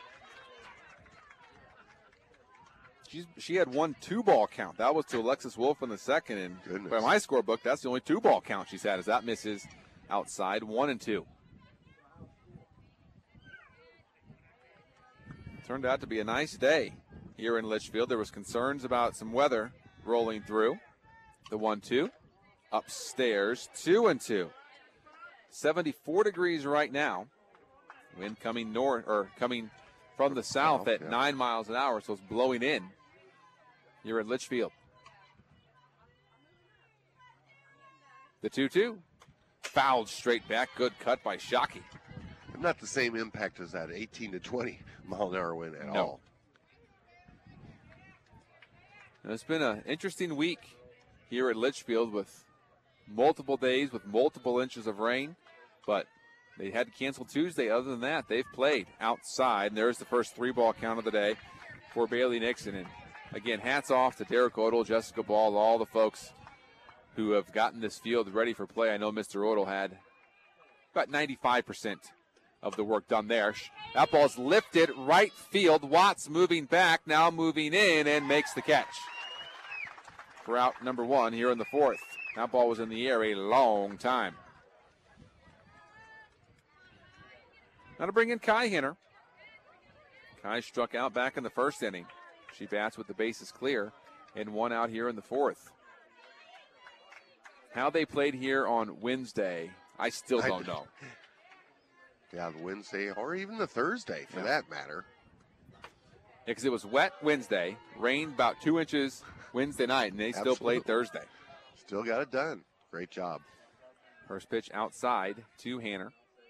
She had 1 2-ball count. That was to Alexis Wolf in the second. And by my scorebook, that's the only 2-ball count she's had as that misses outside. 1-2. Turned out to be a nice day here in Litchfield. There was concerns about some weather rolling through. The 1-2. Upstairs, 2-2. 74 degrees right now. Wind coming north, or coming from the south at 9 miles an hour, so it's blowing in here in Litchfield. The 2-2. Fouled straight back. Good cut by Shockey. Not the same impact as that 18 to 20 mile an hour wind at all. And it's been an interesting week here at Litchfield with multiple days with multiple inches of rain, but they had to cancel Tuesday. Other than that, they've played outside. And there's the first 3-ball count of the day for Bailey Nixon. And again, hats off to Derek Odell, Jessica Ball, all the folks who have gotten this field ready for play. I know Mr. Odell had about 95% of the work done there. That ball's lifted right field. Watts moving back, now moving in, and makes the catch for out number 1 here in the 4th. That ball was in the air a long time. Now to bring in Kai Henner. Kai struck out back in the 1st inning. She bats with the bases clear and 1 out here in the 4th. How they played here on Wednesday, I still don't know. Yeah, the Wednesday or even the Thursday for that matter. Yeah, because it was wet Wednesday, rained about 2 inches Wednesday night, and they still played Thursday. Still got it done. Great job. First pitch outside to Hanner.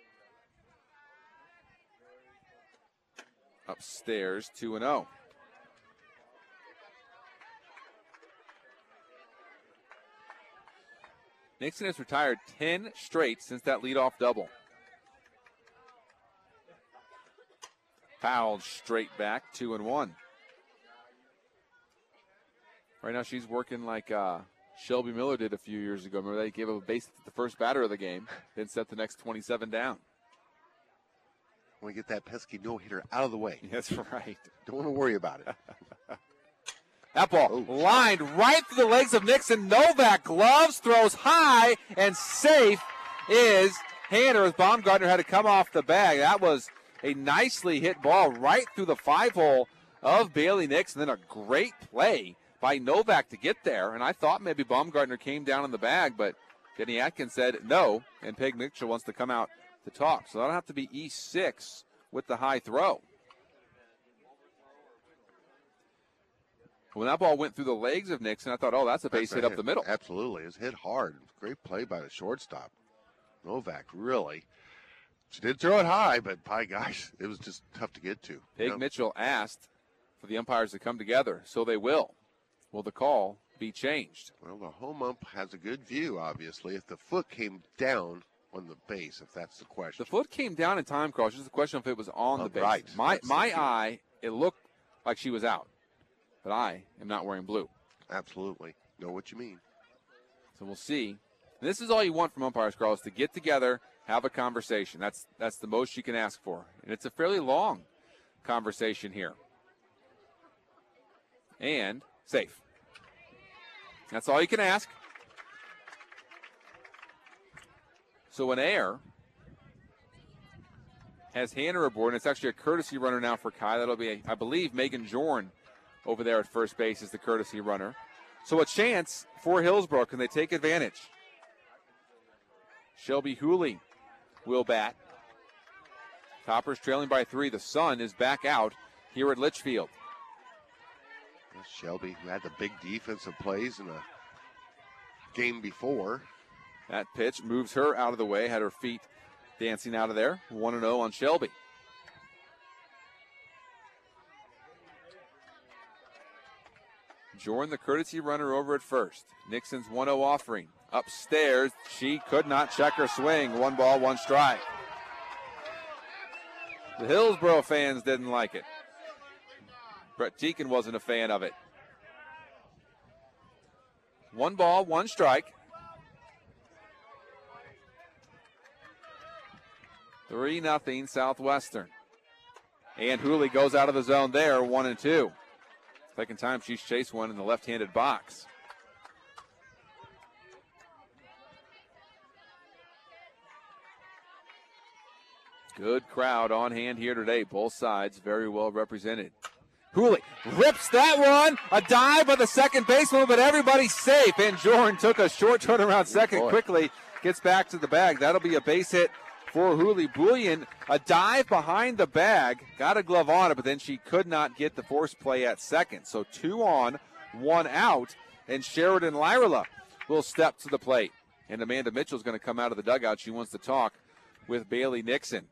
Upstairs, 2-0. Nixon has retired 10 straight since that leadoff double. Fouled straight back, 2-1. Right now she's working like Shelby Miller did a few years ago. Remember, they gave up a base to the first batter of the game, then set the next 27 down. Want to get that pesky no-hitter out of the way. That's right. Don't want to worry about it. That ball lined right through the legs of Nixon. Novak gloves, throws high, and safe is Hanner as Baumgartner had to come off the bag. That was a nicely hit ball right through the 5-hole of Bailey Nixon. Then a great play by Novak to get there. And I thought maybe Baumgartner came down in the bag, but Jenny Atkins said no, and Peg Mitchell wants to come out to talk. So that'll have to be E6 with the high throw. When that ball went through the legs of Nixon, I thought, oh, that's a base hit up the middle. Absolutely. It was hit hard. Great play by the shortstop. Novak, really. She did throw it high, but by gosh, it was just tough to get to. Peg Mitchell asked for the umpires to come together, so they will. Will the call be changed? Well, the home ump has a good view, obviously. If the foot came down on the base, if that's the question. The foot came down in time, Carl. It's just a question of if it was on the base. Right. My eye, it looked like she was out. But I am not wearing blue. Absolutely. Know what you mean. So we'll see. And this is all you want from umpires, Carl, is to get together, have a conversation. That's the most you can ask for. And it's a fairly long conversation here. And safe. That's all you can ask. So an Air has Hanner aboard, and it's actually a courtesy runner now for Kai. That'll be, I believe, Megan Jorn over there at first base is the courtesy runner. So a chance for Hillsborough. Can they take advantage? Shelby Hooley will bat. Toppers trailing by 3. The sun is back out here at Litchfield. Shelby, who had the big defensive plays in the game before. That pitch moves her out of the way, had her feet dancing out of there. 1-0 on Shelby. Jordan, the courtesy runner over at first. Nixon's 1-0 offering. Upstairs, she could not check her swing. 1 ball, 1 strike. The Hillsborough fans didn't like it. Brett Teakin wasn't a fan of it. 1 ball, 1 strike. 3-0 Southwestern. And Hooley goes out of the zone there, 1-2. Second time she's chased one in the left-handed box. Good crowd on hand here today. Both sides very well represented. Hooley rips that one. A dive by the second baseman, but everybody's safe. And Jordan took a short turnaround second quickly. Gets back to the bag. That'll be a base hit for Hooley. Bullion, a dive behind the bag. Got a glove on it, but then she could not get the force play at second. So 2 on, 1 out. And Sheridan Lyrila will step to the plate. And Amanda Mitchell's going to come out of the dugout. She wants to talk with Bailey Nixon.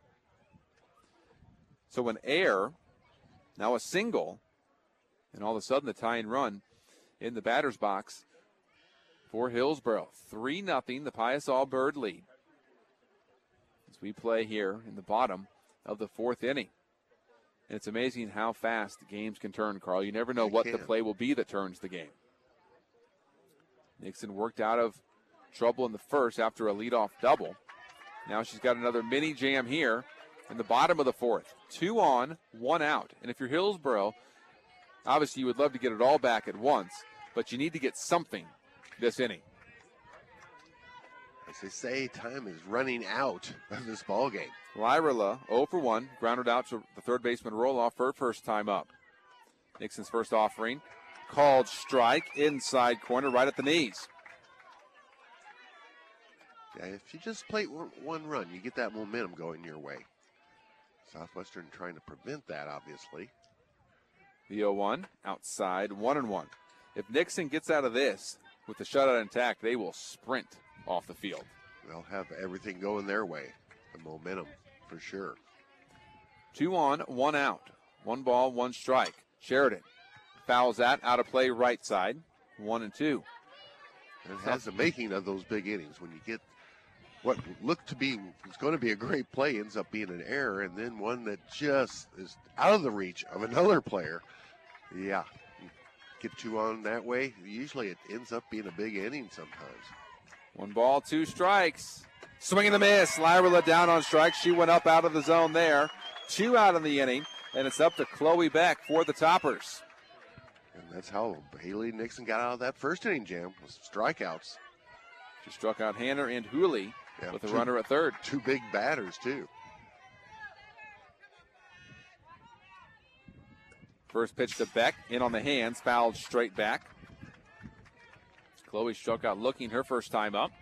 So an error, now a single, and all of a sudden the tying run in the batter's box for Hillsboro. 3-0, the Pius All-Bird lead. As we play here in the bottom of the fourth inning. And it's amazing how fast games can turn, Carl. You never know what the play will be that turns the game. Nixon worked out of trouble in the first after a leadoff double. Now she's got another mini jam here in the bottom of the fourth. 2 on, 1 out. And if you're Hillsboro, obviously you would love to get it all back at once, but you need to get something this inning. As they say, time is running out of this ball game. Lyrilla, 0 for 1, grounded out to the third baseman Roloff for her first time up. Nixon's first offering, called strike, inside corner, right at the knees. Yeah, if you just play one run, you get that momentum going your way. Southwestern trying to prevent that, obviously. The 0-1, outside, 1-1. If Nixon gets out of this with the shutout intact, they will sprint off the field. They'll have everything going their way. The momentum, for sure. 2 on, 1 out. 1 ball, 1 strike. Sheridan fouls that out of play right side. 1-2. And it has the making of those big innings. When you get what looked to be, it's going to be a great play, ends up being an error, and then one that just is out of the reach of another player. Yeah, you get 2 on that way. Usually it ends up being a big inning sometimes. 1 ball, 2 strikes. Swing and a miss. Lyrilla down on strike. She went up out of the zone there. 2 out in the inning, and it's up to Chloe Beck for the Toppers. And that's how Haley Nixon got out of that first inning jam, with strikeouts. She struck out Hanner and Hooley with a runner at third. 2 big batters, too. First pitch to Beck, in on the hands, fouled straight back. Chloe struck out looking her first time up.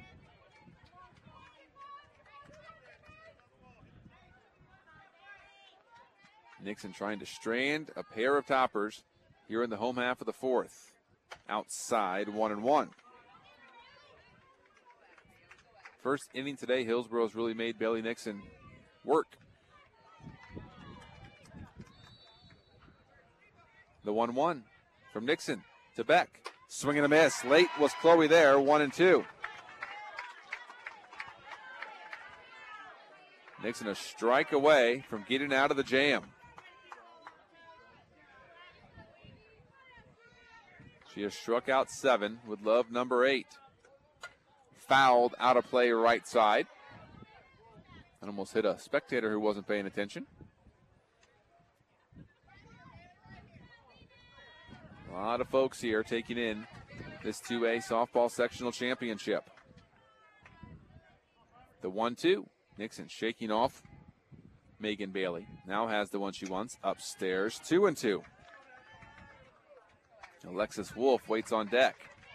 Nixon trying to strand a pair of toppers here in the home half of the fourth. Outside, 1-1. First inning today, Hillsboro's really made Bailey Nixon work. The 1-1 from Nixon to Beck. Swing and a miss. Late was Chloe there, 1-2. Nixon a strike away from getting out of the jam. She has struck out 7 with love number 8. Fouled out of play right side. And almost hit a spectator who wasn't paying attention. A lot of folks here taking in this 2A softball sectional championship. The 1-2. Nixon shaking off Megan Bailey. Now has the one she wants upstairs. 2-2. Alexis Wolf waits on deck.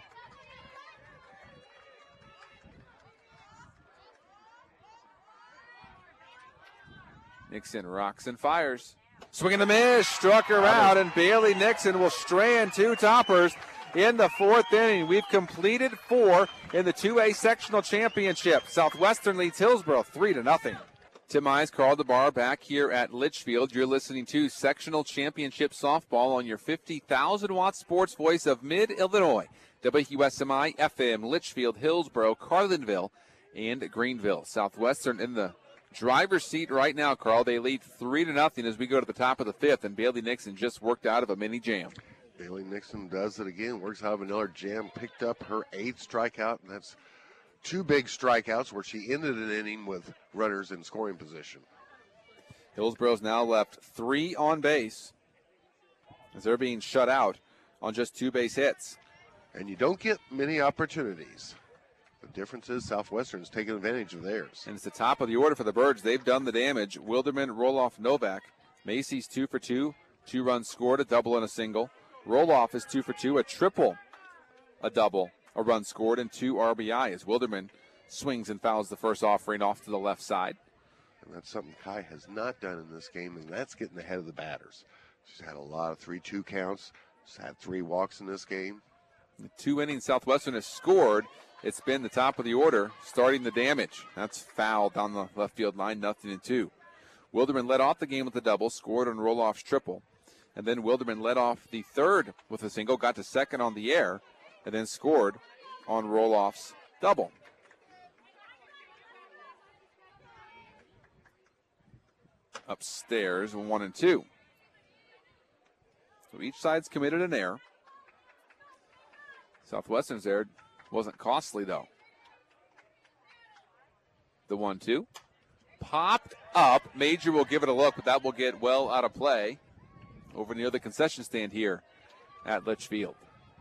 Nixon rocks and fires. Swing and a miss, struck her out, and Bailey Nixon will strand 2 toppers in the fourth inning. We've completed 4 in the 2A sectional championship. Southwestern leads Hillsboro 3-0. Tim Mize, Carl DeBar back here at Litchfield. You're listening to Sectional Championship Softball on your 50,000-watt sports voice of Mid-Illinois. WQSMI, FM, Litchfield, Hillsboro, Carlinville, and Greenville. Southwestern in the driver's seat right now, Carl. They lead 3-0 as we go to the top of the 5th, and Bailey Nixon just worked out of a mini jam. Bailey Nixon does it again, works out of another jam, picked up her 8th strikeout, and that's 2 big strikeouts where she ended an inning with runners in scoring position. Hillsboro's now left 3 on base as they're being shut out on just 2 base hits. And you don't get many opportunities. The difference is Southwestern's taking advantage of theirs. And it's the top of the order for the Birds. They've done the damage. Wilderman, Roloff, Novak. Macy's 2 for 2. 2 runs scored, a double and a single. Roloff is 2 for 2, a triple, a double, a run scored, and 2 RBI as Wilderman swings and fouls the first offering off to the left side. And that's something Kai has not done in this game, and that's getting ahead of the batters. She's had a lot of 3-2 counts. She's had 3 walks in this game. The 2 innings Southwestern has scored. It's been the top of the order starting the damage. That's foul down the left field line, 0-2. Wilderman led off the game with a double, scored on Roloff's triple. And then Wilderman led off the third with a single, got to second on the air, and then scored on Roloff's double. Upstairs, 1 and 2. So each side's committed an error. Southwestern's error wasn't costly, though. The 1-2. Popped up. Major will give it a look, but that will get well out of play over near the concession stand here at Litchfield.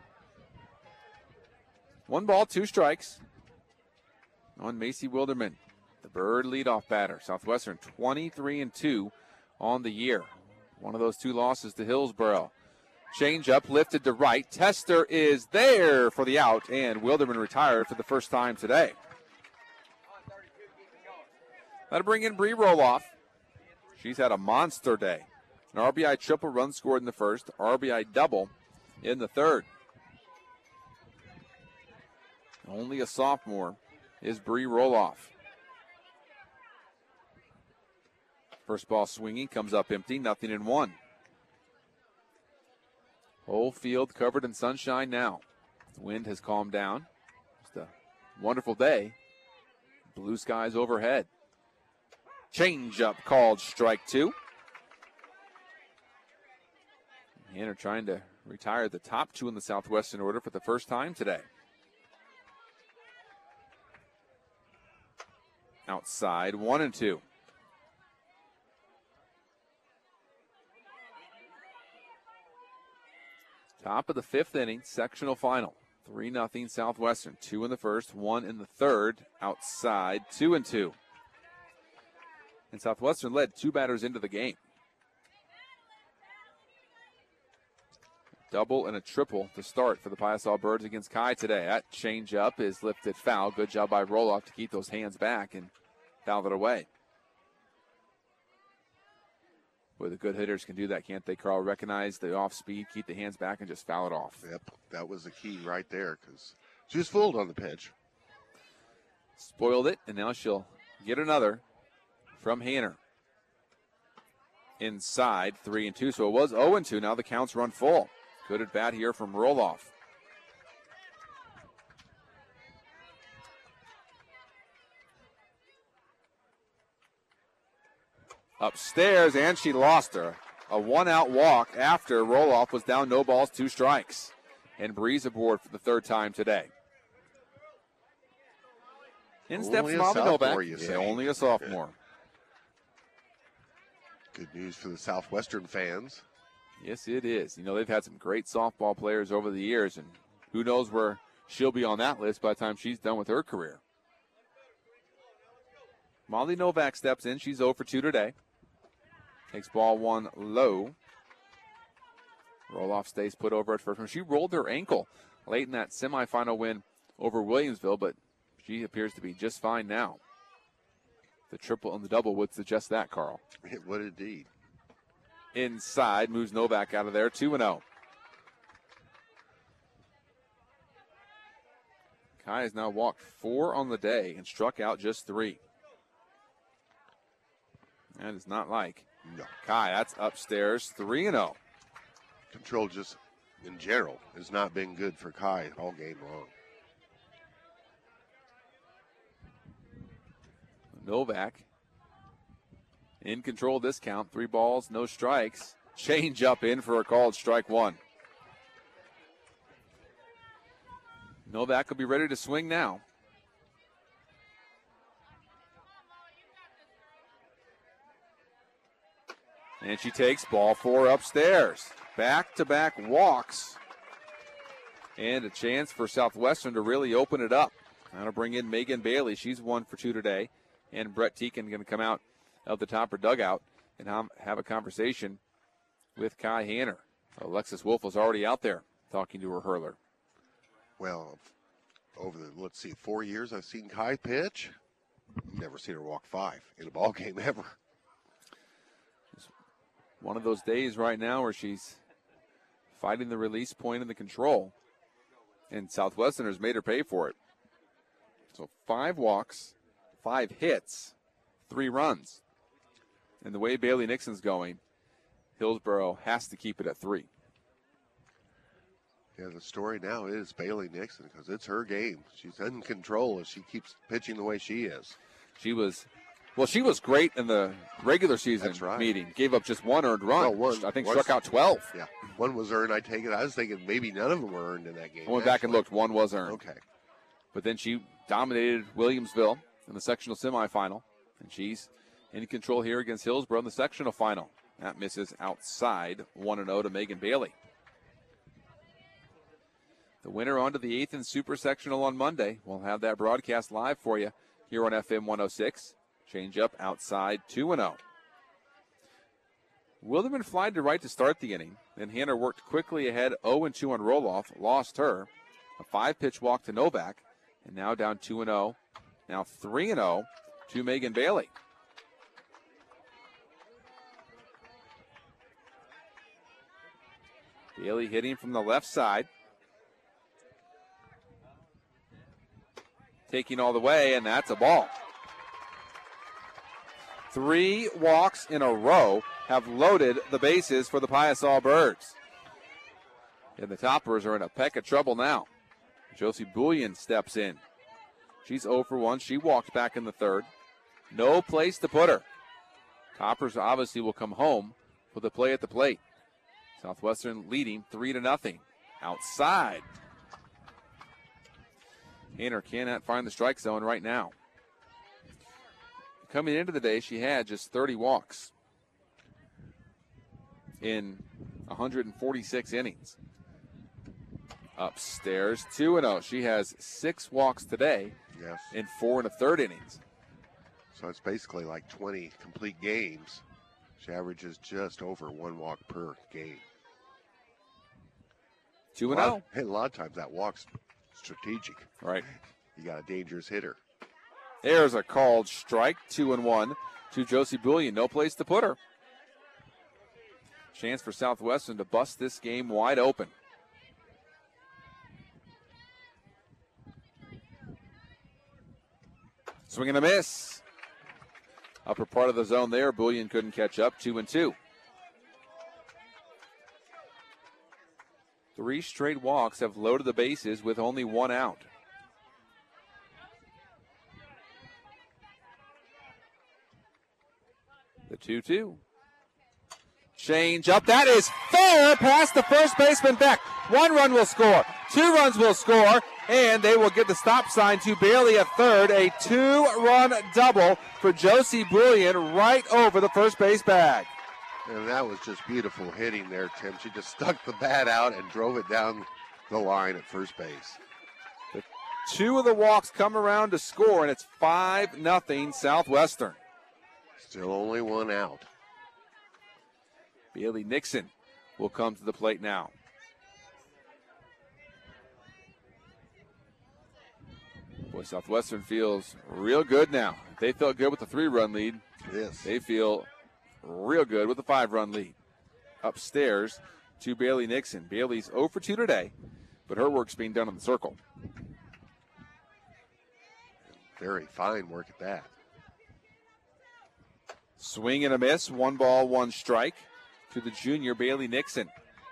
1 ball, 2 strikes on Macy Wilderman, the Bird leadoff batter. Southwestern 23-2 on the year. One of those 2 losses to Hillsboro. Change up, lifted to right. Tester is there for the out, and Wilderman retired for the first time today. That'll bring in Bree Roloff. She's had a monster day. An RBI triple, run scored in the first, RBI double in the third. Only a sophomore is Bree Roloff. First ball swinging, comes up empty, 0-1. Whole field covered in sunshine now. The wind has calmed down. Just a wonderful day. Blue skies overhead. Change up called strike 2. Hanner trying to retire the top 2 in the Southwestern order for the first time today. Outside, 1 and 2. Top of the 5th inning, sectional final. 3-0 Southwestern. 2 in the first, 1 in the third. Outside, 2 and 2. And Southwestern led 2 batters into the game. Double and a triple to start for the Piasaw Birds against Kai today. That change up is lifted foul. Good job by Roloff to keep those hands back and foul it away. Boy, the good hitters can do that, can't they, Carl? Recognize the off speed, keep the hands back, and just foul it off. Yep, that was the key right there because she was fooled on the pitch. Spoiled it, and now she'll get another from Hanner. Inside, 3 and 2. So it was 0 and 2. Now the counts run full. Good at bat here from Roloff. Upstairs, and she lost her. A 1-out walk after Roloff was down, no balls, 2 strikes. And Breeze aboard for the 3rd time today. In steps Molly Novak. Yeah, only a sophomore. Good news for the Southwestern fans. Yes, it is. You know, they've had some great softball players over the years, and who knows where she'll be on that list by the time she's done with her career. Molly Novak steps in. She's 0 for 2 today. Takes ball 1 low. Roloff stays put over at first. She rolled her ankle late in that semifinal win over Williamsville, but she appears to be just fine now. The triple and the double would suggest that, Carl. It would indeed. Inside, moves Novak out of there, 2-0. Kai has now walked 4 on the day and struck out just 3. That is not like no. Kai. That's upstairs, 3-0. Control just in general has not been good for Kai all game long. Novak in control of this count. 3 balls, no strikes. Change up in for a called strike 1. Novak will be ready to swing now. And she takes ball 4 upstairs. Back-to-back walks. And a chance for Southwestern to really open it up. That'll bring in Megan Bailey. She's 1 for 2 today. And Brett Teakin going to come out of the Topper dugout and have a conversation with Kai Hanner. Alexis Wolf was already out there talking to her hurler. Well, over the, 4 years I've seen Kai pitch. Never seen her walk 5 in a ball game ever. It's one of those days right now where she's fighting the release point and the control. And Southwesterners made her pay for it. So 5 walks, 5 hits, 3 runs. And the way Bailey Nixon's going, Hillsboro has to keep it at 3. Yeah, the story now is Bailey Nixon because it's her game. She's in control if she keeps pitching the way she is. She was great in the regular season meeting. Gave up just 1 earned run. I think struck out 12. Yeah, 1 was earned. I take it. I was thinking maybe none of them were earned in that game. I went back and looked. 1 was earned. Okay. But then she dominated Williamsville in the sectional semifinal, and she's in control here against Hillsboro in the sectional final. That misses outside 1-0 to Megan Bailey. The winner on to the 8th and Super Sectional on Monday. We'll have that broadcast live for you here on FM 106. Change up outside 2-0. Wilderman flied to right to start the inning. Then Hanner worked quickly ahead 0-2 on roll-off, lost her. A 5-pitch walk to Novak, and now down 2-0. Now 3-0 to Megan Bailey. Bailey hitting from the left side. Taking all the way, and that's a ball. 3 walks in a row have loaded the bases for the Piasol Birds. And the Toppers are in a peck of trouble now. Josie Bullion steps in. She's 0 for 1. She walked back in the 3rd. No place to put her. Toppers obviously will come home with a play at the plate. Southwestern leading 3-0. Outside. Hanner cannot find the strike zone right now. Coming into the day, she had just 30 walks in 146 innings. Upstairs, 2-0. She has 6 walks today in 4 1/3 innings. So it's basically like 20 complete games. She averages just over 1 walk per game. 2-0. A lot of times that walk's strategic. Right. You got a dangerous hitter. There's a called strike, 2-1 to Josie Bullion. No place to put her. Chance for Southwestern to bust this game wide open. Swing and a miss. Upper part of the zone there. Bullion couldn't catch up. 2-2. 3 straight walks have loaded the bases with only 1 out. The 2-2. Change up. That is fair past the first baseman Beck. 1 run will score. 2 runs will score. And they will get the stop sign to Bailey at third. A 2-run double for Josie Bullion right over the first base bag. And that was just beautiful hitting there, Tim. She just stuck the bat out and drove it down the line at first base. 2 of the walks come around to score, and it's 5-0 Southwestern. Still only 1 out. Bailey Nixon will come to the plate now. Boy, Southwestern feels real good now. They felt good with the 3-run lead. Yes. They feel real good with the 5-run lead. Upstairs to Bailey Nixon. Bailey's 0 for 2 today, but her work's being done in the circle. Very fine work at that. Swing and a miss. 1 ball, 1 strike to the junior Bailey Nixon.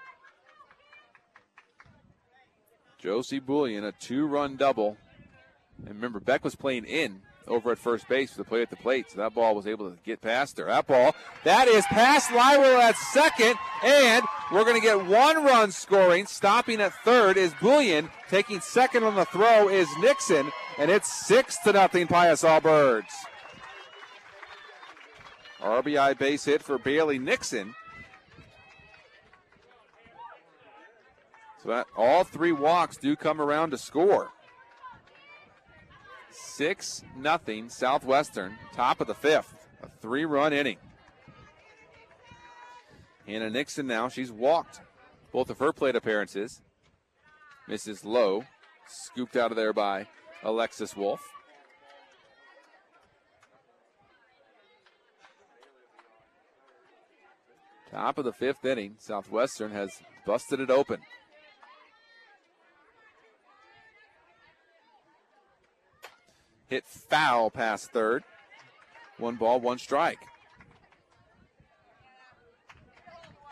Josie Bullion, a 2-run double. And remember, Beck was playing in over at first base for the play at the plate, so that ball was able to get past her. That is past Lywell at second, and we're going to get 1 run scoring. Stopping at third is Bullion. Taking second on the throw is Nixon, and it's 6-0 Piasol Birds. RBI base hit for Bailey Nixon. So that all 3 walks do come around to score. 6-0 Southwestern, top of the 5th. A 3-run inning. Hannah Nixon now, she's walked both of her plate appearances. Misses low, scooped out of there by Alexis Wolf. Top of the 5th inning, Southwestern has busted it open. Hit foul past third. 1 ball, 1 strike.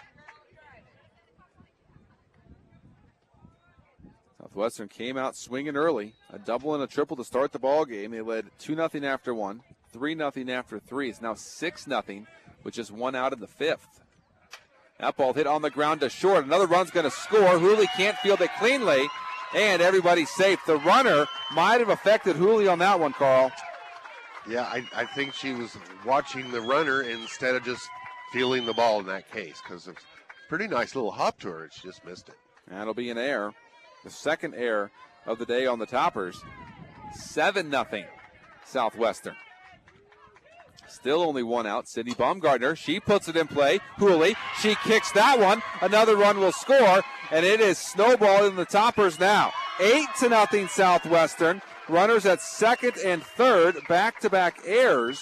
Southwestern came out swinging early, a double and a triple to start the ball game. They led 2-0 after one, 3-0 after three. It's now 6-0 with just one out in the fifth. That ball hit on the ground to short. Another run's going to score. Hooley can't field it cleanly, and everybody's safe. The runner might have affected Hooley on that one, Carl. Yeah, I think she was watching the runner instead of just fielding the ball in that case, because it's a pretty nice little hop to her. She just missed it. That'll be an error. The second error of the day on the Toppers. 7-0 Southwestern. Still only one out. Sydney Baumgartner. She puts it in play. Hooley. She kicks that one. Another run will score. And it is snowballing the Toppers now. 8-0 Southwestern. Runners at second and third. Back-to-back errors.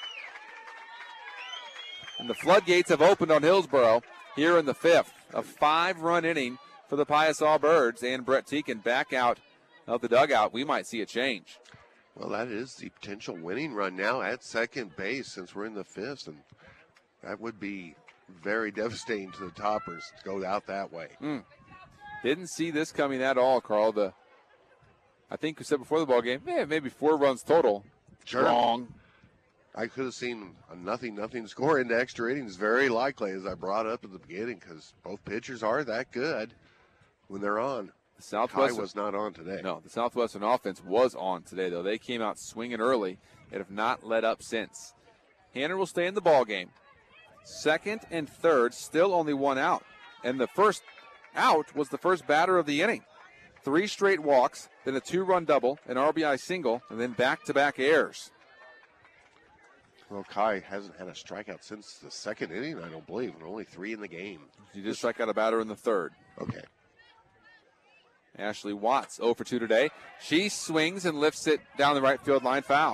And the floodgates have opened on Hillsboro here in the fifth. A 5-run inning for the Piasaw Birds, and Brett Teakin back out of the dugout. We might see a change. Well, that is the potential winning run now at second base since we're in the fifth, and that would be very devastating to the Toppers to go out that way. Didn't see this coming at all, Carl. I think we said before the ball game, maybe 4 runs total. Sure. Wrong. I could have seen a 0-0 score into extra innings, very likely, as I brought up at the beginning, because both pitchers are that good when they're on. The Southwestern Kai was not on today. No, the Southwestern offense was on today, though. They came out swinging early and have not let up since. Hanner will stay in the ball game. Second and third, still only one out. And the first out was the first batter of the inning. 3 straight walks, then a 2-run double, an RBI single, and then back-to-back errors. Well, Kai hasn't had a strikeout since the second inning, I don't believe. And only 3 in the game. He did strike out a batter in the third. Okay. Ashley Watts 0 for 2 today. She swings and lifts it down the right field line, foul.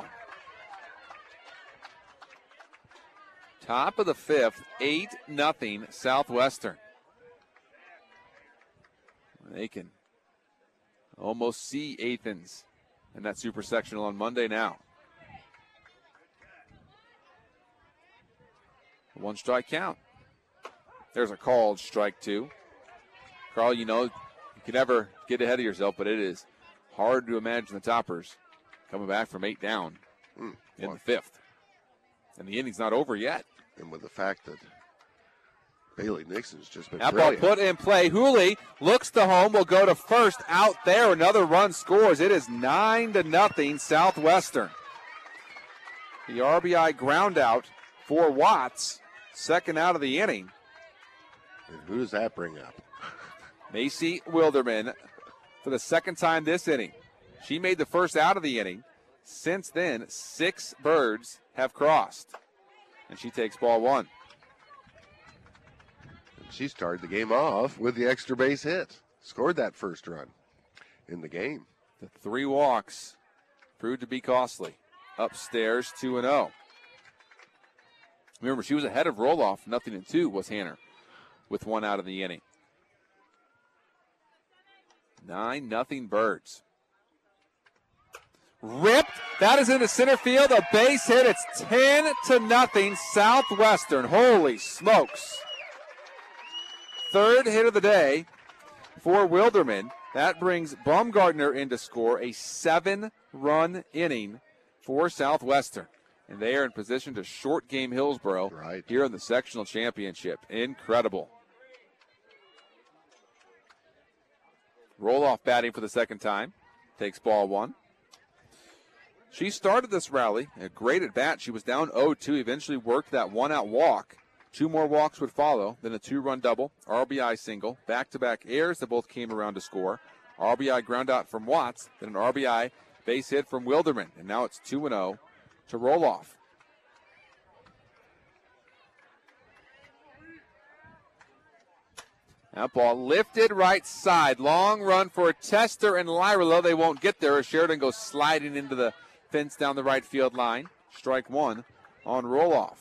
Top of the fifth, 8-0 Southwestern. They can almost see Athens in that super sectional on Monday now. 1 strike count. There's a called strike 2. Carl, you can never get ahead of yourself, but it is hard to imagine the Toppers coming back from 8 down in the fifth. And the inning's not over yet. And with the fact that Bailey Nixon's just been that ball put in play. Hooley looks to home, will go to first. Out there, another run scores. It is 9-0 Southwestern. The RBI ground out for Watts, second out of the inning. And who does that bring up? Macy Wilderman for the second time this inning. She made the first out of the inning. Since then, 6 birds have crossed. And she takes ball 1. And she started the game off with the extra base hit. Scored that first run in the game. The 3 walks proved to be costly. Upstairs, 2-0. Remember, she was ahead of Roloff. 0-2 was Hanner with 1 out of the inning. 9-0 Birds. Ripped. That is into center field. A base hit. It's 10-0 Southwestern. Holy smokes. Third hit of the day for Wilderman. That brings Baumgartner in to score a 7-run inning for Southwestern. And they are in position to short game Hillsboro here in the sectional championship. Incredible. Roloff batting for the second time. Takes ball 1. She started this rally, a great at bat. She was down 0-2, eventually worked that 1-out walk. 2 more walks would follow, then a 2-run double, RBI single, back-to-back errors that both came around to score. RBI ground out from Watts, then an RBI base hit from Wilderman. And now it's 2-0 to Roloff. That ball lifted right side. Long run for Tester and Lyra. They won't get there as Sheridan goes sliding into the fence down the right field line. Strike 1 on Roloff.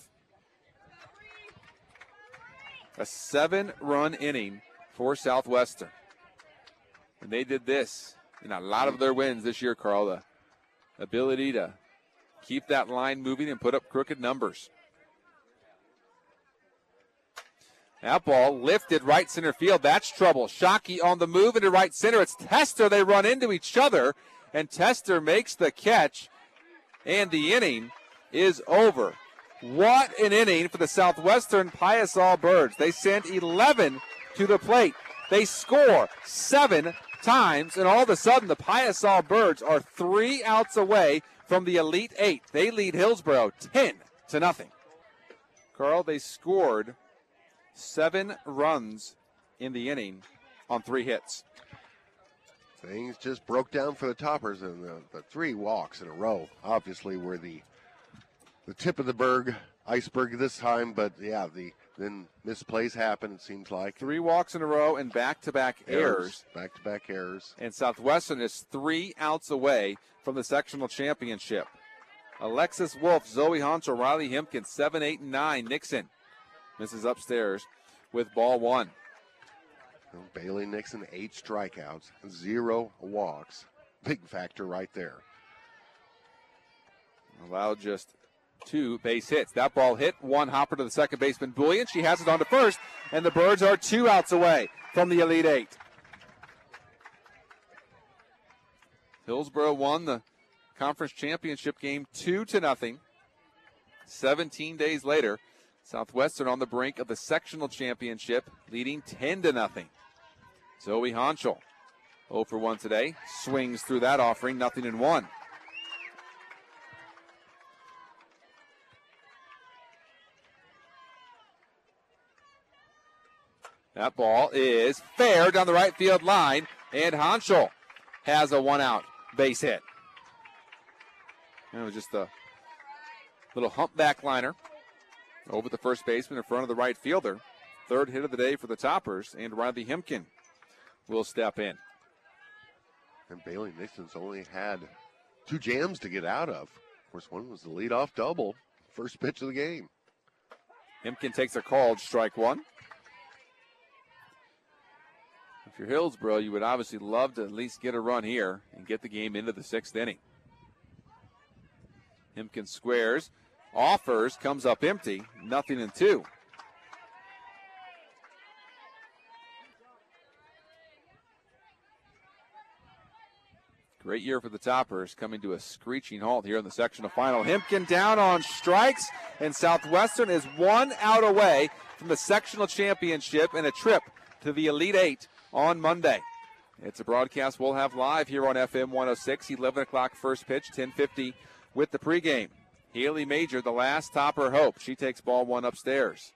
A 7-run inning for Southwestern. And they did this in a lot of their wins this year, Carl. The ability to keep that line moving and put up crooked numbers. That ball lifted right center field. That's trouble. Shockey on the move into right center. It's Tester. They run into each other, and Tester makes the catch, and the inning is over. What an inning for the Southwestern Piasol Birds. They sent 11 to the plate. They score 7 times, and all of a sudden the Piasol Birds are 3 outs away from the Elite Eight. They lead Hillsboro 10-0. Carl, they scored 7 runs in the inning on 3 hits. Things just broke down for the Toppers, and the 3 walks in a row obviously were the tip of the iceberg this time, but yeah, then misplays happen, it seems like. 3 walks in a row and back-to-back errors. Back-to-back errors. And Southwestern is 3 outs away from the sectional championship. Alexis Wolf, Zoe Honchel, Riley Hempkins, 7, 8, and 9. Nixon misses upstairs with ball 1. Bailey Nixon, 8 strikeouts, 0 walks. Big factor right there. Allowed just 2 base hits. That ball hit 1 hopper to the second baseman, Bullion. She has it on to first, and the Birds are 2 outs away from the Elite Eight. Hillsboro won the conference championship game 2-0. 17 days later, Southwestern on the brink of the sectional championship, leading 10-0. Zoe Honchel, 0 for 1 today, swings through that offering, 0-1. That ball is fair down the right field line, and Honchel has a 1-out base hit. And it was just a little humpback liner over the first baseman in front of the right fielder. 3rd hit of the day for the Toppers, and Riley Hempkin will step in. And Bailey Nixon's only had 2 jams to get out of. Of course, one was the leadoff double, first pitch of the game. Hempkin takes a called strike 1. If you're Hillsboro, you would obviously love to at least get a run here and get the game into the 6th inning. Hempkin squares, offers, comes up empty, 0-2. Great year for the Toppers, coming to a screeching halt here in the sectional final. Hempkin down on strikes, and Southwestern is 1 out away from the sectional championship and a trip to the Elite Eight on Monday. It's a broadcast we'll have live here on FM 106, 11 o'clock first pitch, 10:50 with the pregame. Haley Major, the last Topper hope. She takes ball 1 upstairs.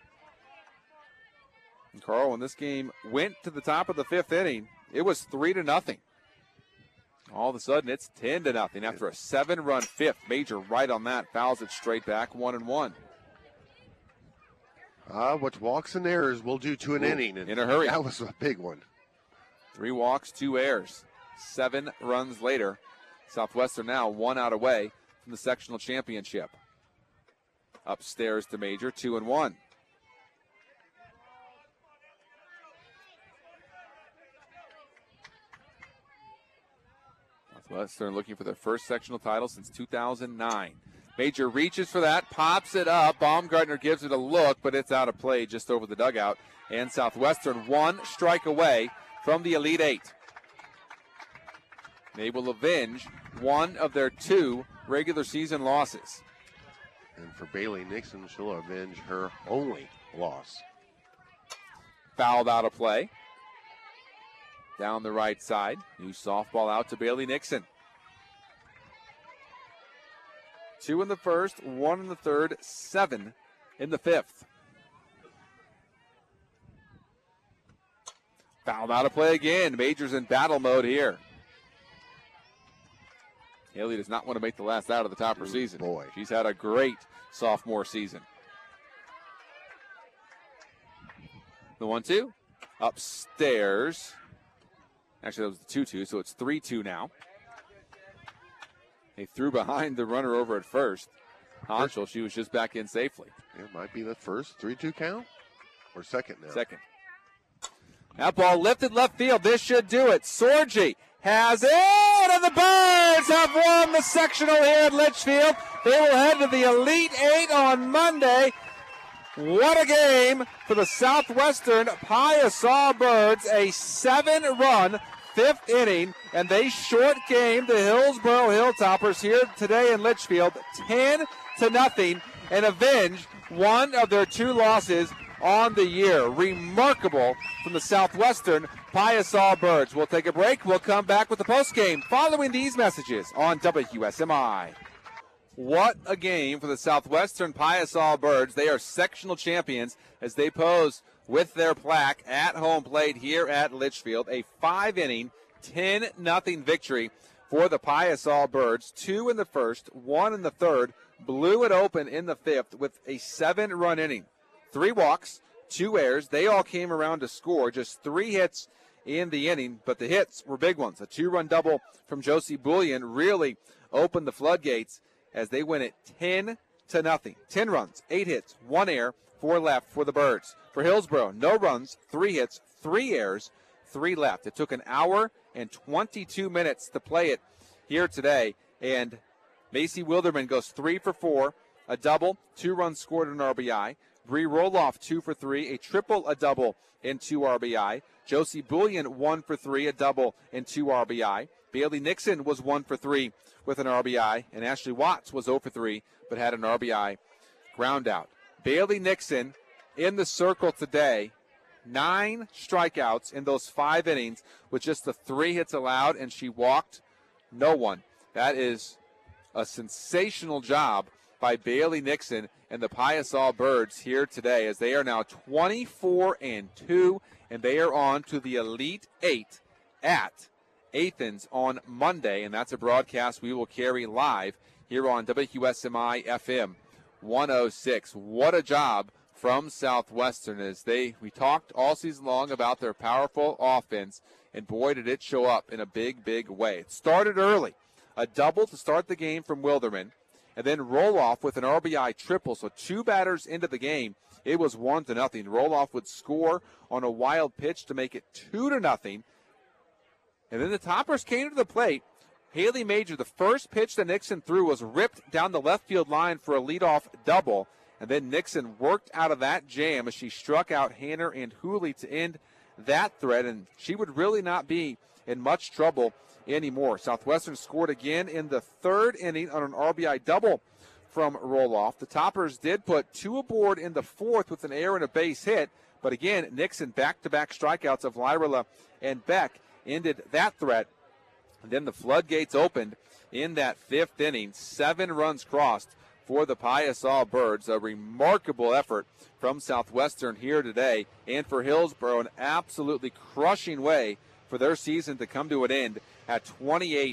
And Carl, when this game went to the top of the 5th inning, it was 3-0. All of a sudden, it's 10-0 after a 7-run 5th. Major right on that, fouls it straight back, 1-1. What walks and errors will do to an inning. And in a hurry. That was a big one. 3 walks, 2 errors. 7 runs later, Southwestern now 1 out away from the sectional championship. Upstairs to Major, 2-1. Southwestern looking for their first sectional title since 2009. Major reaches for that, pops it up. Baumgartner gives it a look, but it's out of play just over the dugout. And Southwestern 1 strike away from the Elite Eight. They will avenge one of their 2 regular season losses. And for Bailey Nixon, she'll avenge her only loss. Fouled out of play. Down the right side. New softball out to Bailey Nixon. 2 in the first, 1 in the third, 7 in the 5th. Fouled out of play again. Major's in battle mode here. Haley does not want to make the last out of the Topper season. Boy. She's had a great sophomore season. The 1-2. Upstairs. Actually, that was the 2-2, so it's 3-2 now. They threw behind the runner over at first. Honchel, she was just back in safely. It might be the first 3-2 count or second now. Second. That ball lifted left field. This should do it. Sorgi has it, and the Birds have won the sectional here at Litchfield. They will head to the Elite Eight on Monday. What a game for the Southwestern Piasaw Birds. A 7-run fifth inning, and they short game the Hillsboro Hilltoppers here today in Litchfield 10-0 and avenge one of their 2 losses on the year. Remarkable from the Southwestern Piasaw Birds. We'll take a break. We'll come back with the postgame following these messages on WSMI. What a game for the Southwestern Piasaw Birds. They are sectional champions as they pose with their plaque at home plate here at Litchfield. A 5-inning, 10-0 victory for the Piasaw Birds. 2 in the first, 1 in the third. Blew it open in the fifth with a 7-run inning. 3 walks, 2 errors. They all came around to score. Just 3 hits in the inning, but the hits were big ones. A 2-run double from Josie Bullion really opened the floodgates as they win it 10-0. 10 runs, 8 hits, 1 error, 4 left for the Birds. For Hillsboro, no runs, 3 hits, 3 errors, 3 left. It took an hour and 22 minutes to play it here today, and Macy Wilderman goes 3 for 4, a double, 2 runs scored, an RBI. Bree Roloff 2 for 3, a triple, a double, and 2 RBI. Josie Bullion 1 for 3, a double, and 2 RBI. Bailey Nixon was 1 for 3 with an RBI, and Ashley Watts was 0 for 3 but had an RBI ground out. Bailey Nixon in the circle today, 9 strikeouts in those 5 innings with just the 3 hits allowed, and she walked no one. That is a sensational job by Bailey Nixon and the Piasaw Birds here today, as they are now 24-2, and they are on to the Elite 8 at Athens on Monday, and that's a broadcast we will carry live here on WSMI FM 106. What a job from Southwestern, as we talked all season long about their powerful offense, and boy did it show up in a big, big way. It started early, a double to start the game from Wilderman, and then Roloff with an RBI triple. So 2 batters into the game, it was 1-0. Roloff would score on a wild pitch to make it 2-0. And then the Toppers came to the plate. Haley Major, the first pitch that Nixon threw was ripped down the left field line for a leadoff double. And then Nixon worked out of that jam as she struck out Hanner and Hooley to end that threat. And she would really not be in much trouble anymore. Southwestern scored again in the 3rd inning on an RBI double from Roloff. The Toppers did put 2 aboard in the 4th with an error and a base hit. But again, Nixon back-to-back strikeouts of Lyrilla and Beck ended that threat. And then the floodgates opened in that 5th inning. 7 runs crossed for the Piasaw Birds. A remarkable effort from Southwestern here today. And for Hillsboro, an absolutely crushing way for their season to come to an end at 28-4.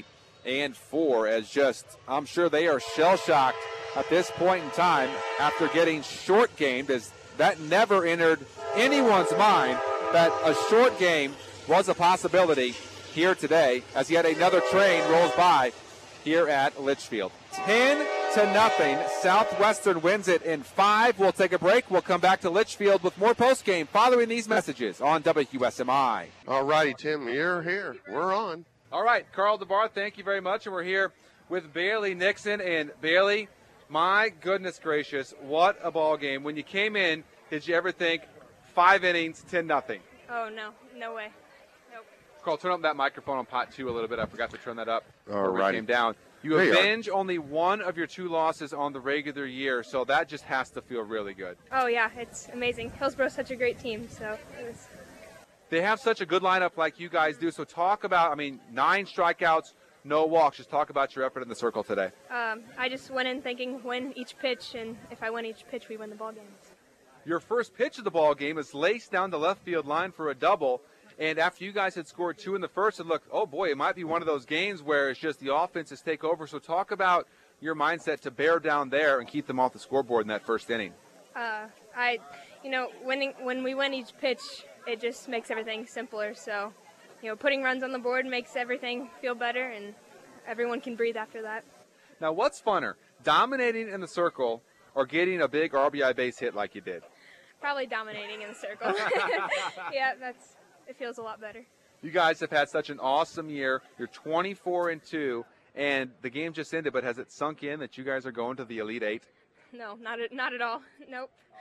As I'm sure they are shell-shocked at this point in time after getting short-gamed, as that never entered anyone's mind that a short game was a possibility here today, as yet another train rolls by here at Litchfield. 10-0. Southwestern wins it in 5. We'll take a break. We'll come back to Litchfield with more postgame following these messages on WSMI. All righty, Tim, you're here. We're on. All right, Carl DeBar, thank you very much. And we're here with Bailey Nixon. And Bailey, my goodness gracious, what a ball game. When you came in, did you ever think 5 innings, 10-0? Oh, no way. Nope. Carl, turn up that microphone on pot 2 a little bit. I forgot to turn that up All before we came down. You There you avenge only 1 of your 2 losses on the regular year, so that just has to feel really good. Oh, yeah, it's amazing. Hillsboro's such a great team, so it was. They have such a good lineup like you guys do, so talk about, 9 strikeouts, no walks. Just talk about your effort in the circle today. I just went in thinking win each pitch, and if I win each pitch, we win the ball game. Your first pitch of the ball game is laced down the left field line for a double. And after you guys had scored 2 in the first, it looked, oh boy, it might be one of those games where it's just the offenses take over. So talk about your mindset to bear down there and keep them off the scoreboard in that first inning. When we win each pitch, it just makes everything simpler. So, putting runs on the board makes everything feel better, and everyone can breathe after that. Now, what's funner, dominating in the circle or getting a big RBI base hit like you did? Probably dominating in the circle. Yeah, it feels a lot better. You guys have had such an awesome year. You're 24-2, and the game just ended, but has it sunk in that you guys are going to the Elite 8? No, not at all. Nope.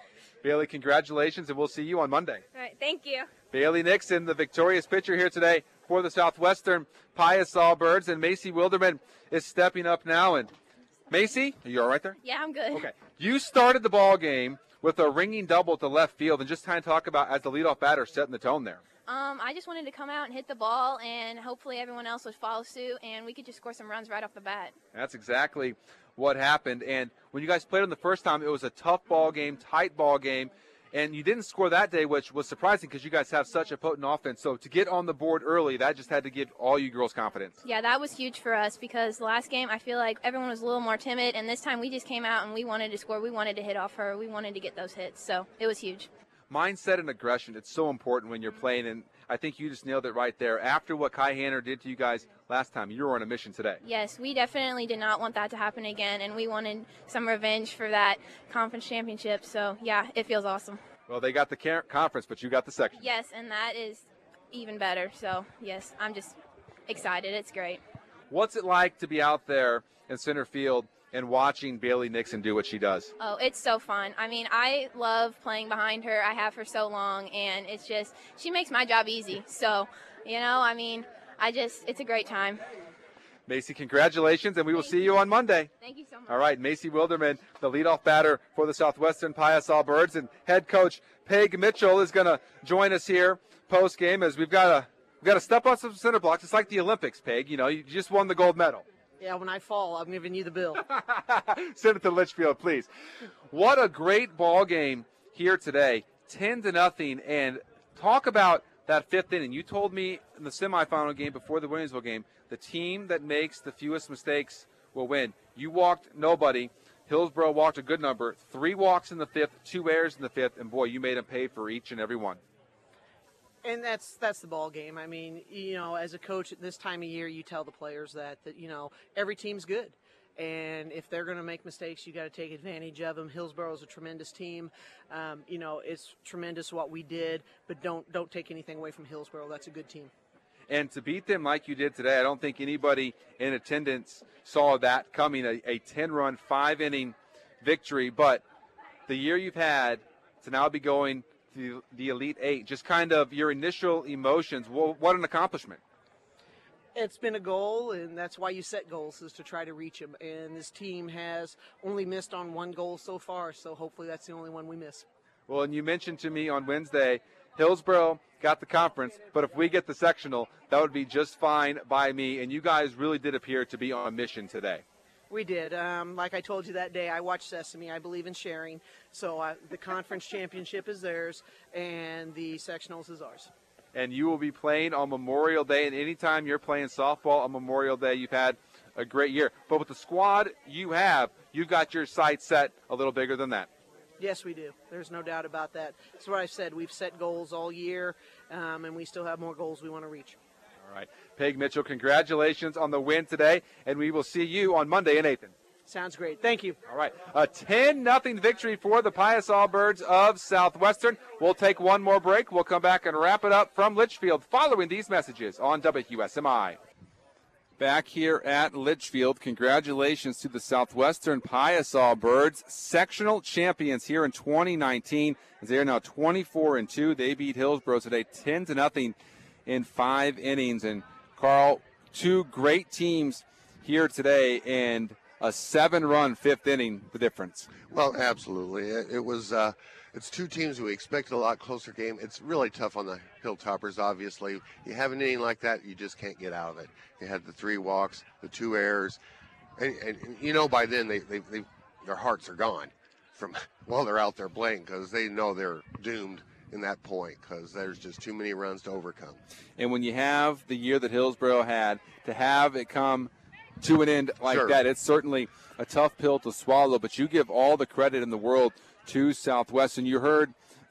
Bailey, congratulations, and we'll see you on Monday. All right, thank you. Bailey Nixon, the victorious pitcher here today for the Southwestern Pius Birds, and Macy Wilderman is stepping up now. And Macy, are you all right there? Yeah, I'm good. Okay. You started the ball game with a ringing double to left field, and just kind of talk about as the leadoff batter setting the tone there. I just wanted to come out and hit the ball, and hopefully everyone else would follow suit, and we could just score some runs right off the bat. That's exactly what happened. And when you guys played them the first time, it was a tough ball game, tight ball game, and you didn't score that day, which was surprising because you guys have such a potent offense. So to get on the board early, that just had to give all you girls confidence. Yeah, that was huge for us because the last game I feel like everyone was a little more timid, and this time we just came out and we wanted to score. We wanted to hit off her. We wanted to get those hits. So it was huge. Mindset and aggression, it's so important when you're playing, and I think you just nailed it right there. After what Kai Hanner did to you guys last time, you were on a mission today. Yes, we definitely did not want that to happen again, and we wanted some revenge for that conference championship. So, yeah, it feels awesome. Well, they got the conference, but you got the section. Yes, and that is even better. So, yes, I'm just excited. It's great. What's it like to be out there in center field and watching Bailey Nixon do what she does? Oh, it's so fun. I mean, I love playing behind her. I have for so long, and it's just, she makes my job easy. So, you know, I mean, it's a great time. Macy, congratulations, and we will see you on Monday. Thank you so much. All right, Macy Wilderman, the leadoff batter for the Southwestern Pius Birds, and head coach Peg Mitchell is going to join us here post-game as we've got to step on some center blocks. It's like the Olympics, Peg. You know, you just won the gold medal. Yeah, when I fall, I'm giving you the bill. Send it to Litchfield, please. What a great ball game here today, 10-0, and talk about that fifth inning. You told me in the semifinal game before the Williamsville game, the team that makes the fewest mistakes will win. You walked nobody. Hillsboro walked a good number. 3 walks in the fifth, 2 errors in the fifth, and boy, you made them pay for each and every one. And that's the ball game. I mean, you know, as a coach at this time of year, you tell the players that you know, every team's good. And if they're going to make mistakes, you got to take advantage of them. Hillsboro is a tremendous team. You know, it's tremendous what we did, but don't take anything away from Hillsboro. That's a good team. And to beat them like you did today, I don't think anybody in attendance saw that coming, a 10-run, 5-inning victory. But the year you've had to now be going to the Elite Eight, just kind of your initial emotions, what an accomplishment. It's been a goal, and that's why you set goals, is to try to reach them. And this team has only missed on 1 goal so far, so hopefully that's the only one we miss. Well, and you mentioned to me on Wednesday, Hillsboro got the conference, but if we get the sectional, that would be just fine by me. And you guys really did appear to be on a mission today. We did. Like I told you that day, I watched Sesame. I believe in sharing. So the conference championship is theirs, and the sectionals is ours. And you will be playing on Memorial Day, and anytime you're playing softball on Memorial Day, you've had a great year. But with the squad you've got your sights set a little bigger than that. Yes, we do. There's no doubt about that. That's what I said. We've set goals all year, and we still have more goals we want to reach. All right. Peg Mitchell, congratulations on the win today, and we will see you on Monday in Athens. Sounds great. Thank you. All right. A 10-0 victory for the Pius Birds of Southwestern. We'll take one more break. We'll come back and wrap it up from Litchfield following these messages on WQSMI. Back here at Litchfield, congratulations to the Southwestern Pius Birds, sectional champions here in 2019. They are now 24-2. They beat Hillsboro today 10-0 in 5 innings. And Carl, 2 great teams here today, and a 7-run 5th inning, the difference. Well, absolutely. It was. It's 2 teams we expected a lot closer game. It's really tough on the Hilltoppers, obviously. You have an inning like that, you just can't get out of it. You had the 3 walks, the 2 errors, and you know by then their hearts are gone from while they're out there playing, because they know they're doomed in that point, because there's just too many runs to overcome. And when you have the year that Hillsboro had, to have it come to an end like Sure. that, it's certainly a tough pill to swallow, but you give all the credit in the world to Southwestern. You heard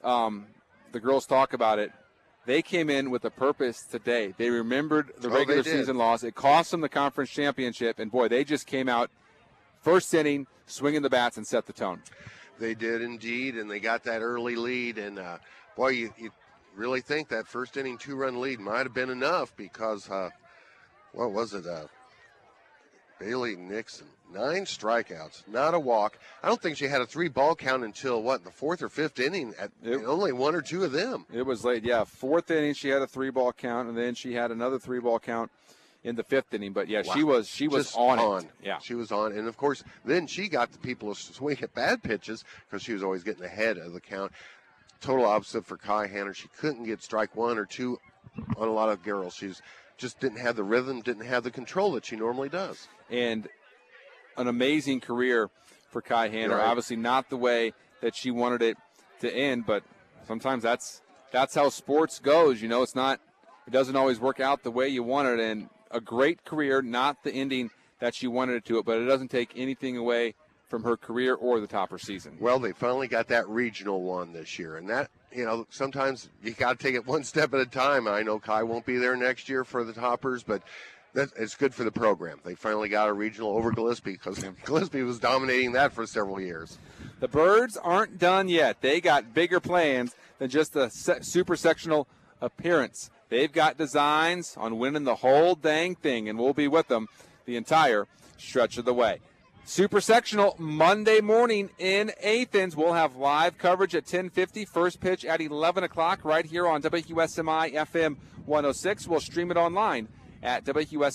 the girls talk about it. They came in with a purpose today. They remembered the regular season loss. It cost them the conference championship, and boy, they just came out first inning, swinging the bats, and set the tone. They did indeed, and they got that early lead. And boy, you really think that first inning 2-run lead might have been enough, because what was it? Bailey Nixon, 9 strikeouts, not a walk. I don't think she had a 3-ball count until, the 4th or 5th inning, only 1 or 2 of them. It was late, yeah. 4th inning, she had a 3-ball count, and then she had another 3-ball count in the 5th inning. But, yeah, wow. she was on it. Yeah. She was on. And, of course, then she got the people to swing at bad pitches because she was always getting ahead of the count. Total opposite for Kai Hanner. She couldn't get strike 1 or 2 on a lot of girls. She's just didn't have the rhythm, didn't have the control that she normally does. And an amazing career for Kai Hanner. Right. Obviously not the way that she wanted it to end, but sometimes that's how sports goes. You know, it doesn't always work out the way you want it. And a great career, not the ending that she wanted it to, but it doesn't take anything away from her career or the Topper season. Well, they finally got that regional one this year, and that, sometimes you got to take it one step at a time. I know Kai won't be there next year for the Toppers, but it's good for the program. They finally got a regional over Gillespie because Gillespie was dominating that for several years. The Birds aren't done yet. They got bigger plans than just a super sectional appearance. They've got designs on winning the whole dang thing, and we'll be with them the entire stretch of the way. Super Sectional Monday morning in Athens. We'll have live coverage at 10:50. First pitch at 11 o'clock right here on WSMI FM 106. We'll stream it online at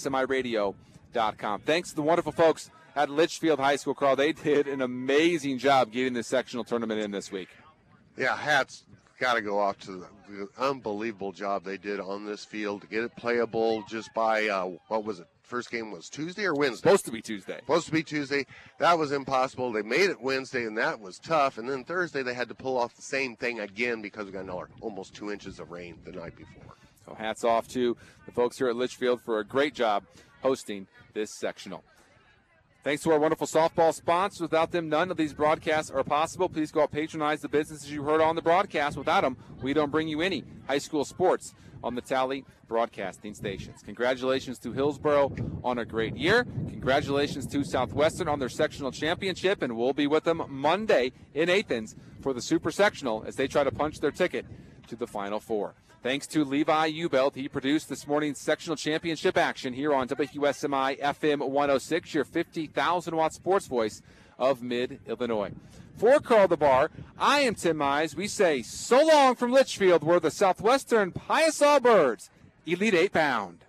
WSMIRadio.com. Thanks to the wonderful folks at Litchfield High School, Carl. They did an amazing job getting the sectional tournament in this week. Yeah, hats got to go off to the unbelievable job they did on this field to get it playable just by, what was it? First game was Tuesday or Wednesday? Supposed to be Tuesday. That was impossible. They made it Wednesday, and that was tough. And then Thursday they had to pull off the same thing again because we got almost 2 inches of rain the night before. So hats off to the folks here at Litchfield for a great job hosting this sectional. Thanks to our wonderful softball sponsors. Without them, none of these broadcasts are possible. Please go out and patronize the businesses you heard on the broadcast. Without them, we don't bring you any high school sports on the Tally broadcasting stations. Congratulations to Hillsboro on a great year. Congratulations to Southwestern on their sectional championship, and we'll be with them Monday in Athens for the Super Sectional as they try to punch their ticket to the Final Four. Thanks to Levi Ubelt. He produced this morning's sectional championship action here on WSMI FM 106, your 50,000-watt sports voice of Mid-Illinois. For Carl DeBar, I am Tim Mize. We say so long from Litchfield, where the Southwestern Piasaw Birds, Elite 8-pound.